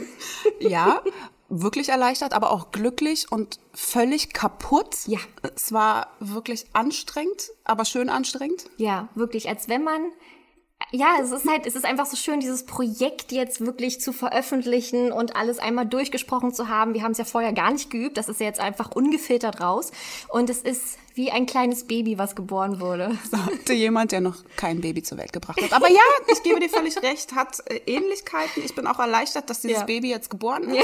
Ja, wirklich erleichtert, aber auch glücklich und völlig kaputt. Ja. Es war wirklich anstrengend, aber schön anstrengend. Ja, wirklich, als wenn man... Ja, es ist einfach so schön, dieses Projekt jetzt wirklich zu veröffentlichen und alles einmal durchgesprochen zu haben. Wir haben es ja vorher gar nicht geübt, das ist ja jetzt einfach ungefiltert raus. Und es ist wie ein kleines Baby, was geboren wurde. Sagte jemand, der noch kein Baby zur Welt gebracht hat. Aber ja, ich gebe dir völlig recht, hat Ähnlichkeiten. Ich bin auch erleichtert, dass dieses Baby jetzt geboren ist. Ja.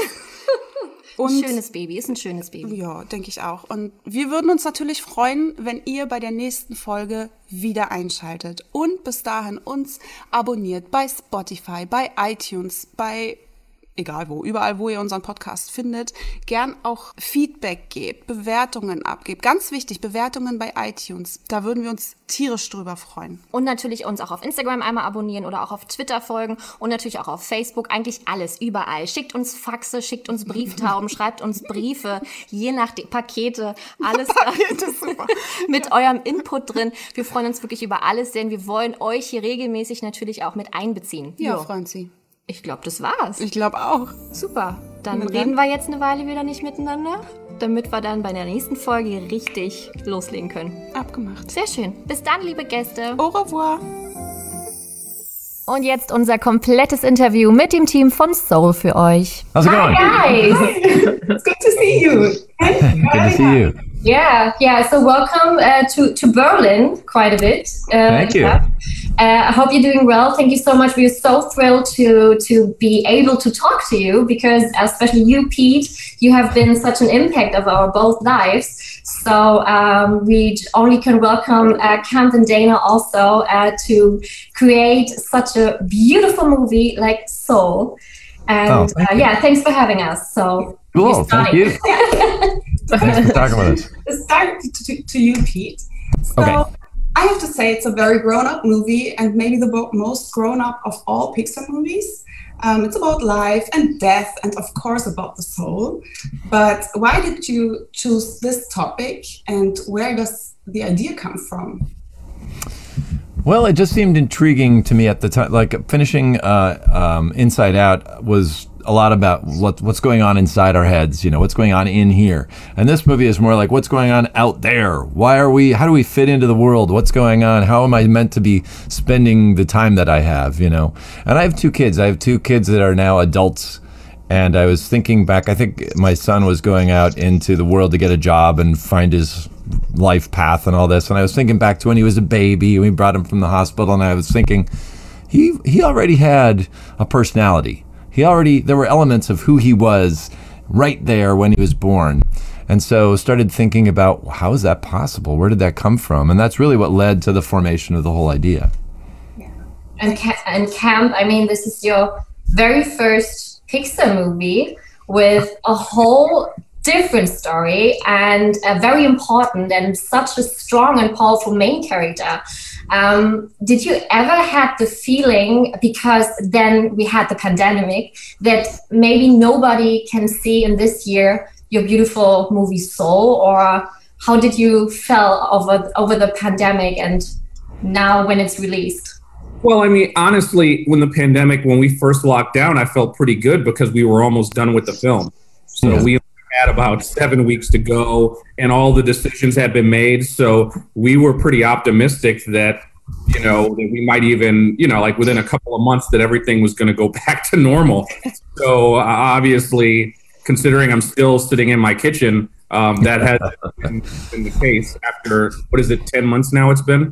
Und Ein schönes Baby, ist ein schönes Baby. ja, denke ich auch. Und wir würden uns natürlich freuen, wenn ihr bei der nächsten Folge wieder einschaltet und bis dahin uns abonniert bei Spotify, bei iTunes, bei egal wo, überall, wo ihr unseren Podcast findet, gern auch Feedback gebt, Bewertungen abgebt. Ganz wichtig, Bewertungen bei iTunes. Da würden wir uns tierisch drüber freuen. Und natürlich uns auch auf Instagram einmal abonnieren oder auch auf Twitter folgen und natürlich auch auf Facebook. Eigentlich alles, überall. Schickt uns Faxe, schickt uns Brieftauben, schreibt uns Briefe, je nach Pakete, alles Pakete, super. mit eurem Input drin. Wir freuen uns wirklich über alles, denn wir wollen euch hier regelmäßig natürlich auch mit einbeziehen. Ja, Jo. Franzi. Ich glaube, das war's. Ich glaube auch. Super. Dann Na dann. reden wir jetzt eine Weile wieder nicht miteinander, damit wir dann bei der nächsten Folge richtig loslegen können. Abgemacht. Sehr schön. Bis dann, liebe Gäste. Au revoir. Und jetzt unser komplettes Interview mit dem Team von Soul für euch. How's it going? Guys, it's good to see you. Good to see you. Yeah. So welcome to Berlin quite a bit. Thank you. I hope you're doing well. Thank you so much. We're so thrilled to be able to talk to you because, especially you, Pete, you have been such an impact of our both lives. So we only can welcome Camp and Dana also to create such a beautiful movie like Soul. And thanks for having us. So Cool. Thank you. Thanks for talking with us. Let's start to you, Pete. So Okay. I have to say it's a very grown-up movie and maybe the most grown-up of all Pixar movies. It's about life and death, and of course about the soul. But why did you choose this topic, and where does the idea come from? Well, it just seemed intriguing to me at the time. Like finishing Inside Out was a lot about what's going on inside our heads, what's going on in here. And this movie is more like what's going on out there. How do we fit into the world? What's going on? How am I meant to be spending the time that I have, And I have two kids. I have two kids that are now adults. And I was thinking back, I think my son was going out into the world to get a job and find his life path and all this. And I was thinking back to when he was a baby, we brought him from the hospital, and I was thinking he already had a personality. There were elements of who he was right there when he was born. And so started thinking about how is that possible? Where did that come from? And that's really what led to the formation of the whole idea. And Camp, I mean, this is your very first Pixar movie with a whole different story and a very important and such a strong and powerful main character. Did you ever had the feeling, because then we had the pandemic, that maybe nobody can see in this year your beautiful movie Soul? Or how did you feel over the pandemic and now when it's released? Well, I mean, honestly, when we first locked down, I felt pretty good because we were almost done with the film. So we had about 7 weeks to go and all the decisions had been made. So we were pretty optimistic that, that we might even, like within a couple of months that everything was going to go back to normal. So obviously, considering I'm still sitting in my kitchen, that has been the case after, 10 months now it's been.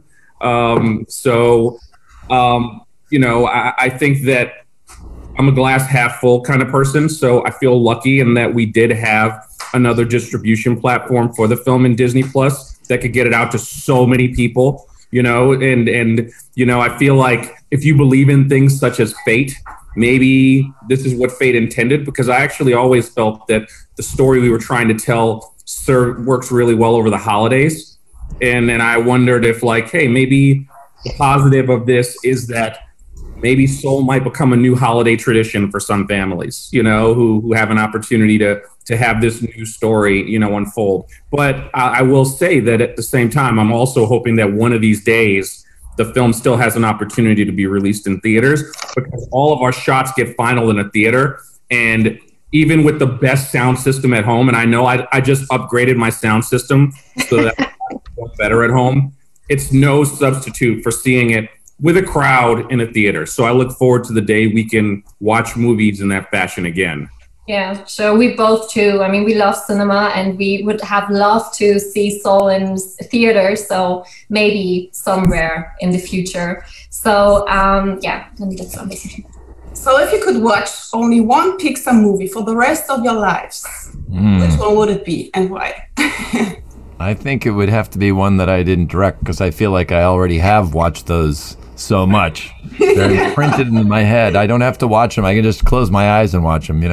I think that I'm a glass half full kind of person, so I feel lucky in that we did have another distribution platform for the film in Disney Plus that could get it out to so many people, and I feel like if you believe in things such as fate, maybe this is what fate intended, because I actually always felt that the story we were trying to tell works really well over the holidays. And then I wondered if maybe the positive of this is that maybe Soul might become a new holiday tradition for some families, who have an opportunity to have this new story, unfold. But I will say that at the same time, I'm also hoping that one of these days, the film still has an opportunity to be released in theaters, because all of our shots get final in a theater. And even with the best sound system at home, and I know I just upgraded my sound system so that it's better at home, it's no substitute for seeing it with a crowd in a theater. So I look forward to the day we can watch movies in that fashion again. Yeah, so we both too. I mean, we love cinema and we would have loved to see Soul in theaters. So maybe somewhere in the future. So let me get some message. So if you could watch only one Pixar movie for the rest of your lives, which one would it be and why? I think it would have to be one that I didn't direct, because I feel like I already have watched those so much. They're imprinted in my head. I don't have to watch them. I can just close my eyes and watch them,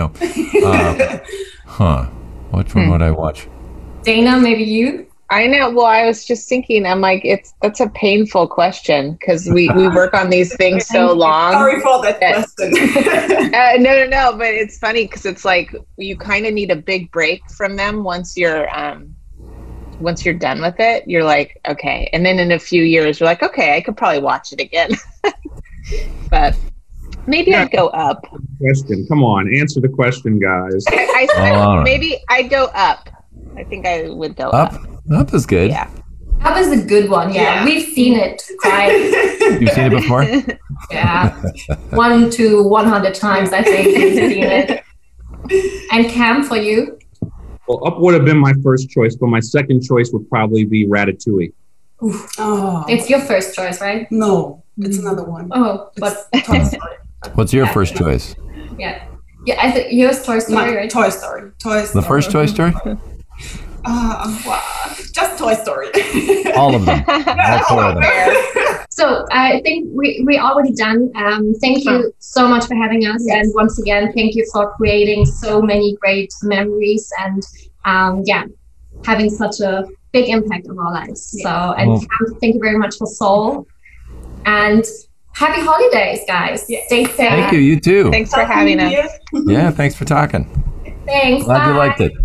Which one would I watch? Dana, maybe you? I know. Well, I was just thinking, I'm like, that's a painful question, because we work on these things so long. Sorry for that question. No, but it's funny because it's like you kind of need a big break from them once you're done with it. You're like, okay. And then in a few years, you're like, okay, I could probably watch it again. But maybe I'd go up. Question. Come on, answer the question, guys. I said maybe I'd go up. I think I would go up. Up is good. Yeah. Up is a good one. Yeah. We've seen it quite. You've seen it before? Yeah. 1 to 100 times, I think we've seen it. And Cam, for you? Well, Up would have been my first choice, but my second choice would probably be Ratatouille. Oh. It's your first choice, right? No, it's another one. Oh, but Toy Story. What's your first choice? Yeah, I think yours Toy Story, right? Toy Story. The first Toy Story? Just Toy Story. All of them. All 4 of them. So I think we're already done. Thank you so much for having us. Yes. And once again, thank you for creating so many great memories and having such a big impact on our lives. So, and thank you very much for Soul. And happy holidays, guys. Stay safe. Thank you. You too. Thanks for having us. Yeah, thanks for talking. Thanks. Glad you bye. liked it.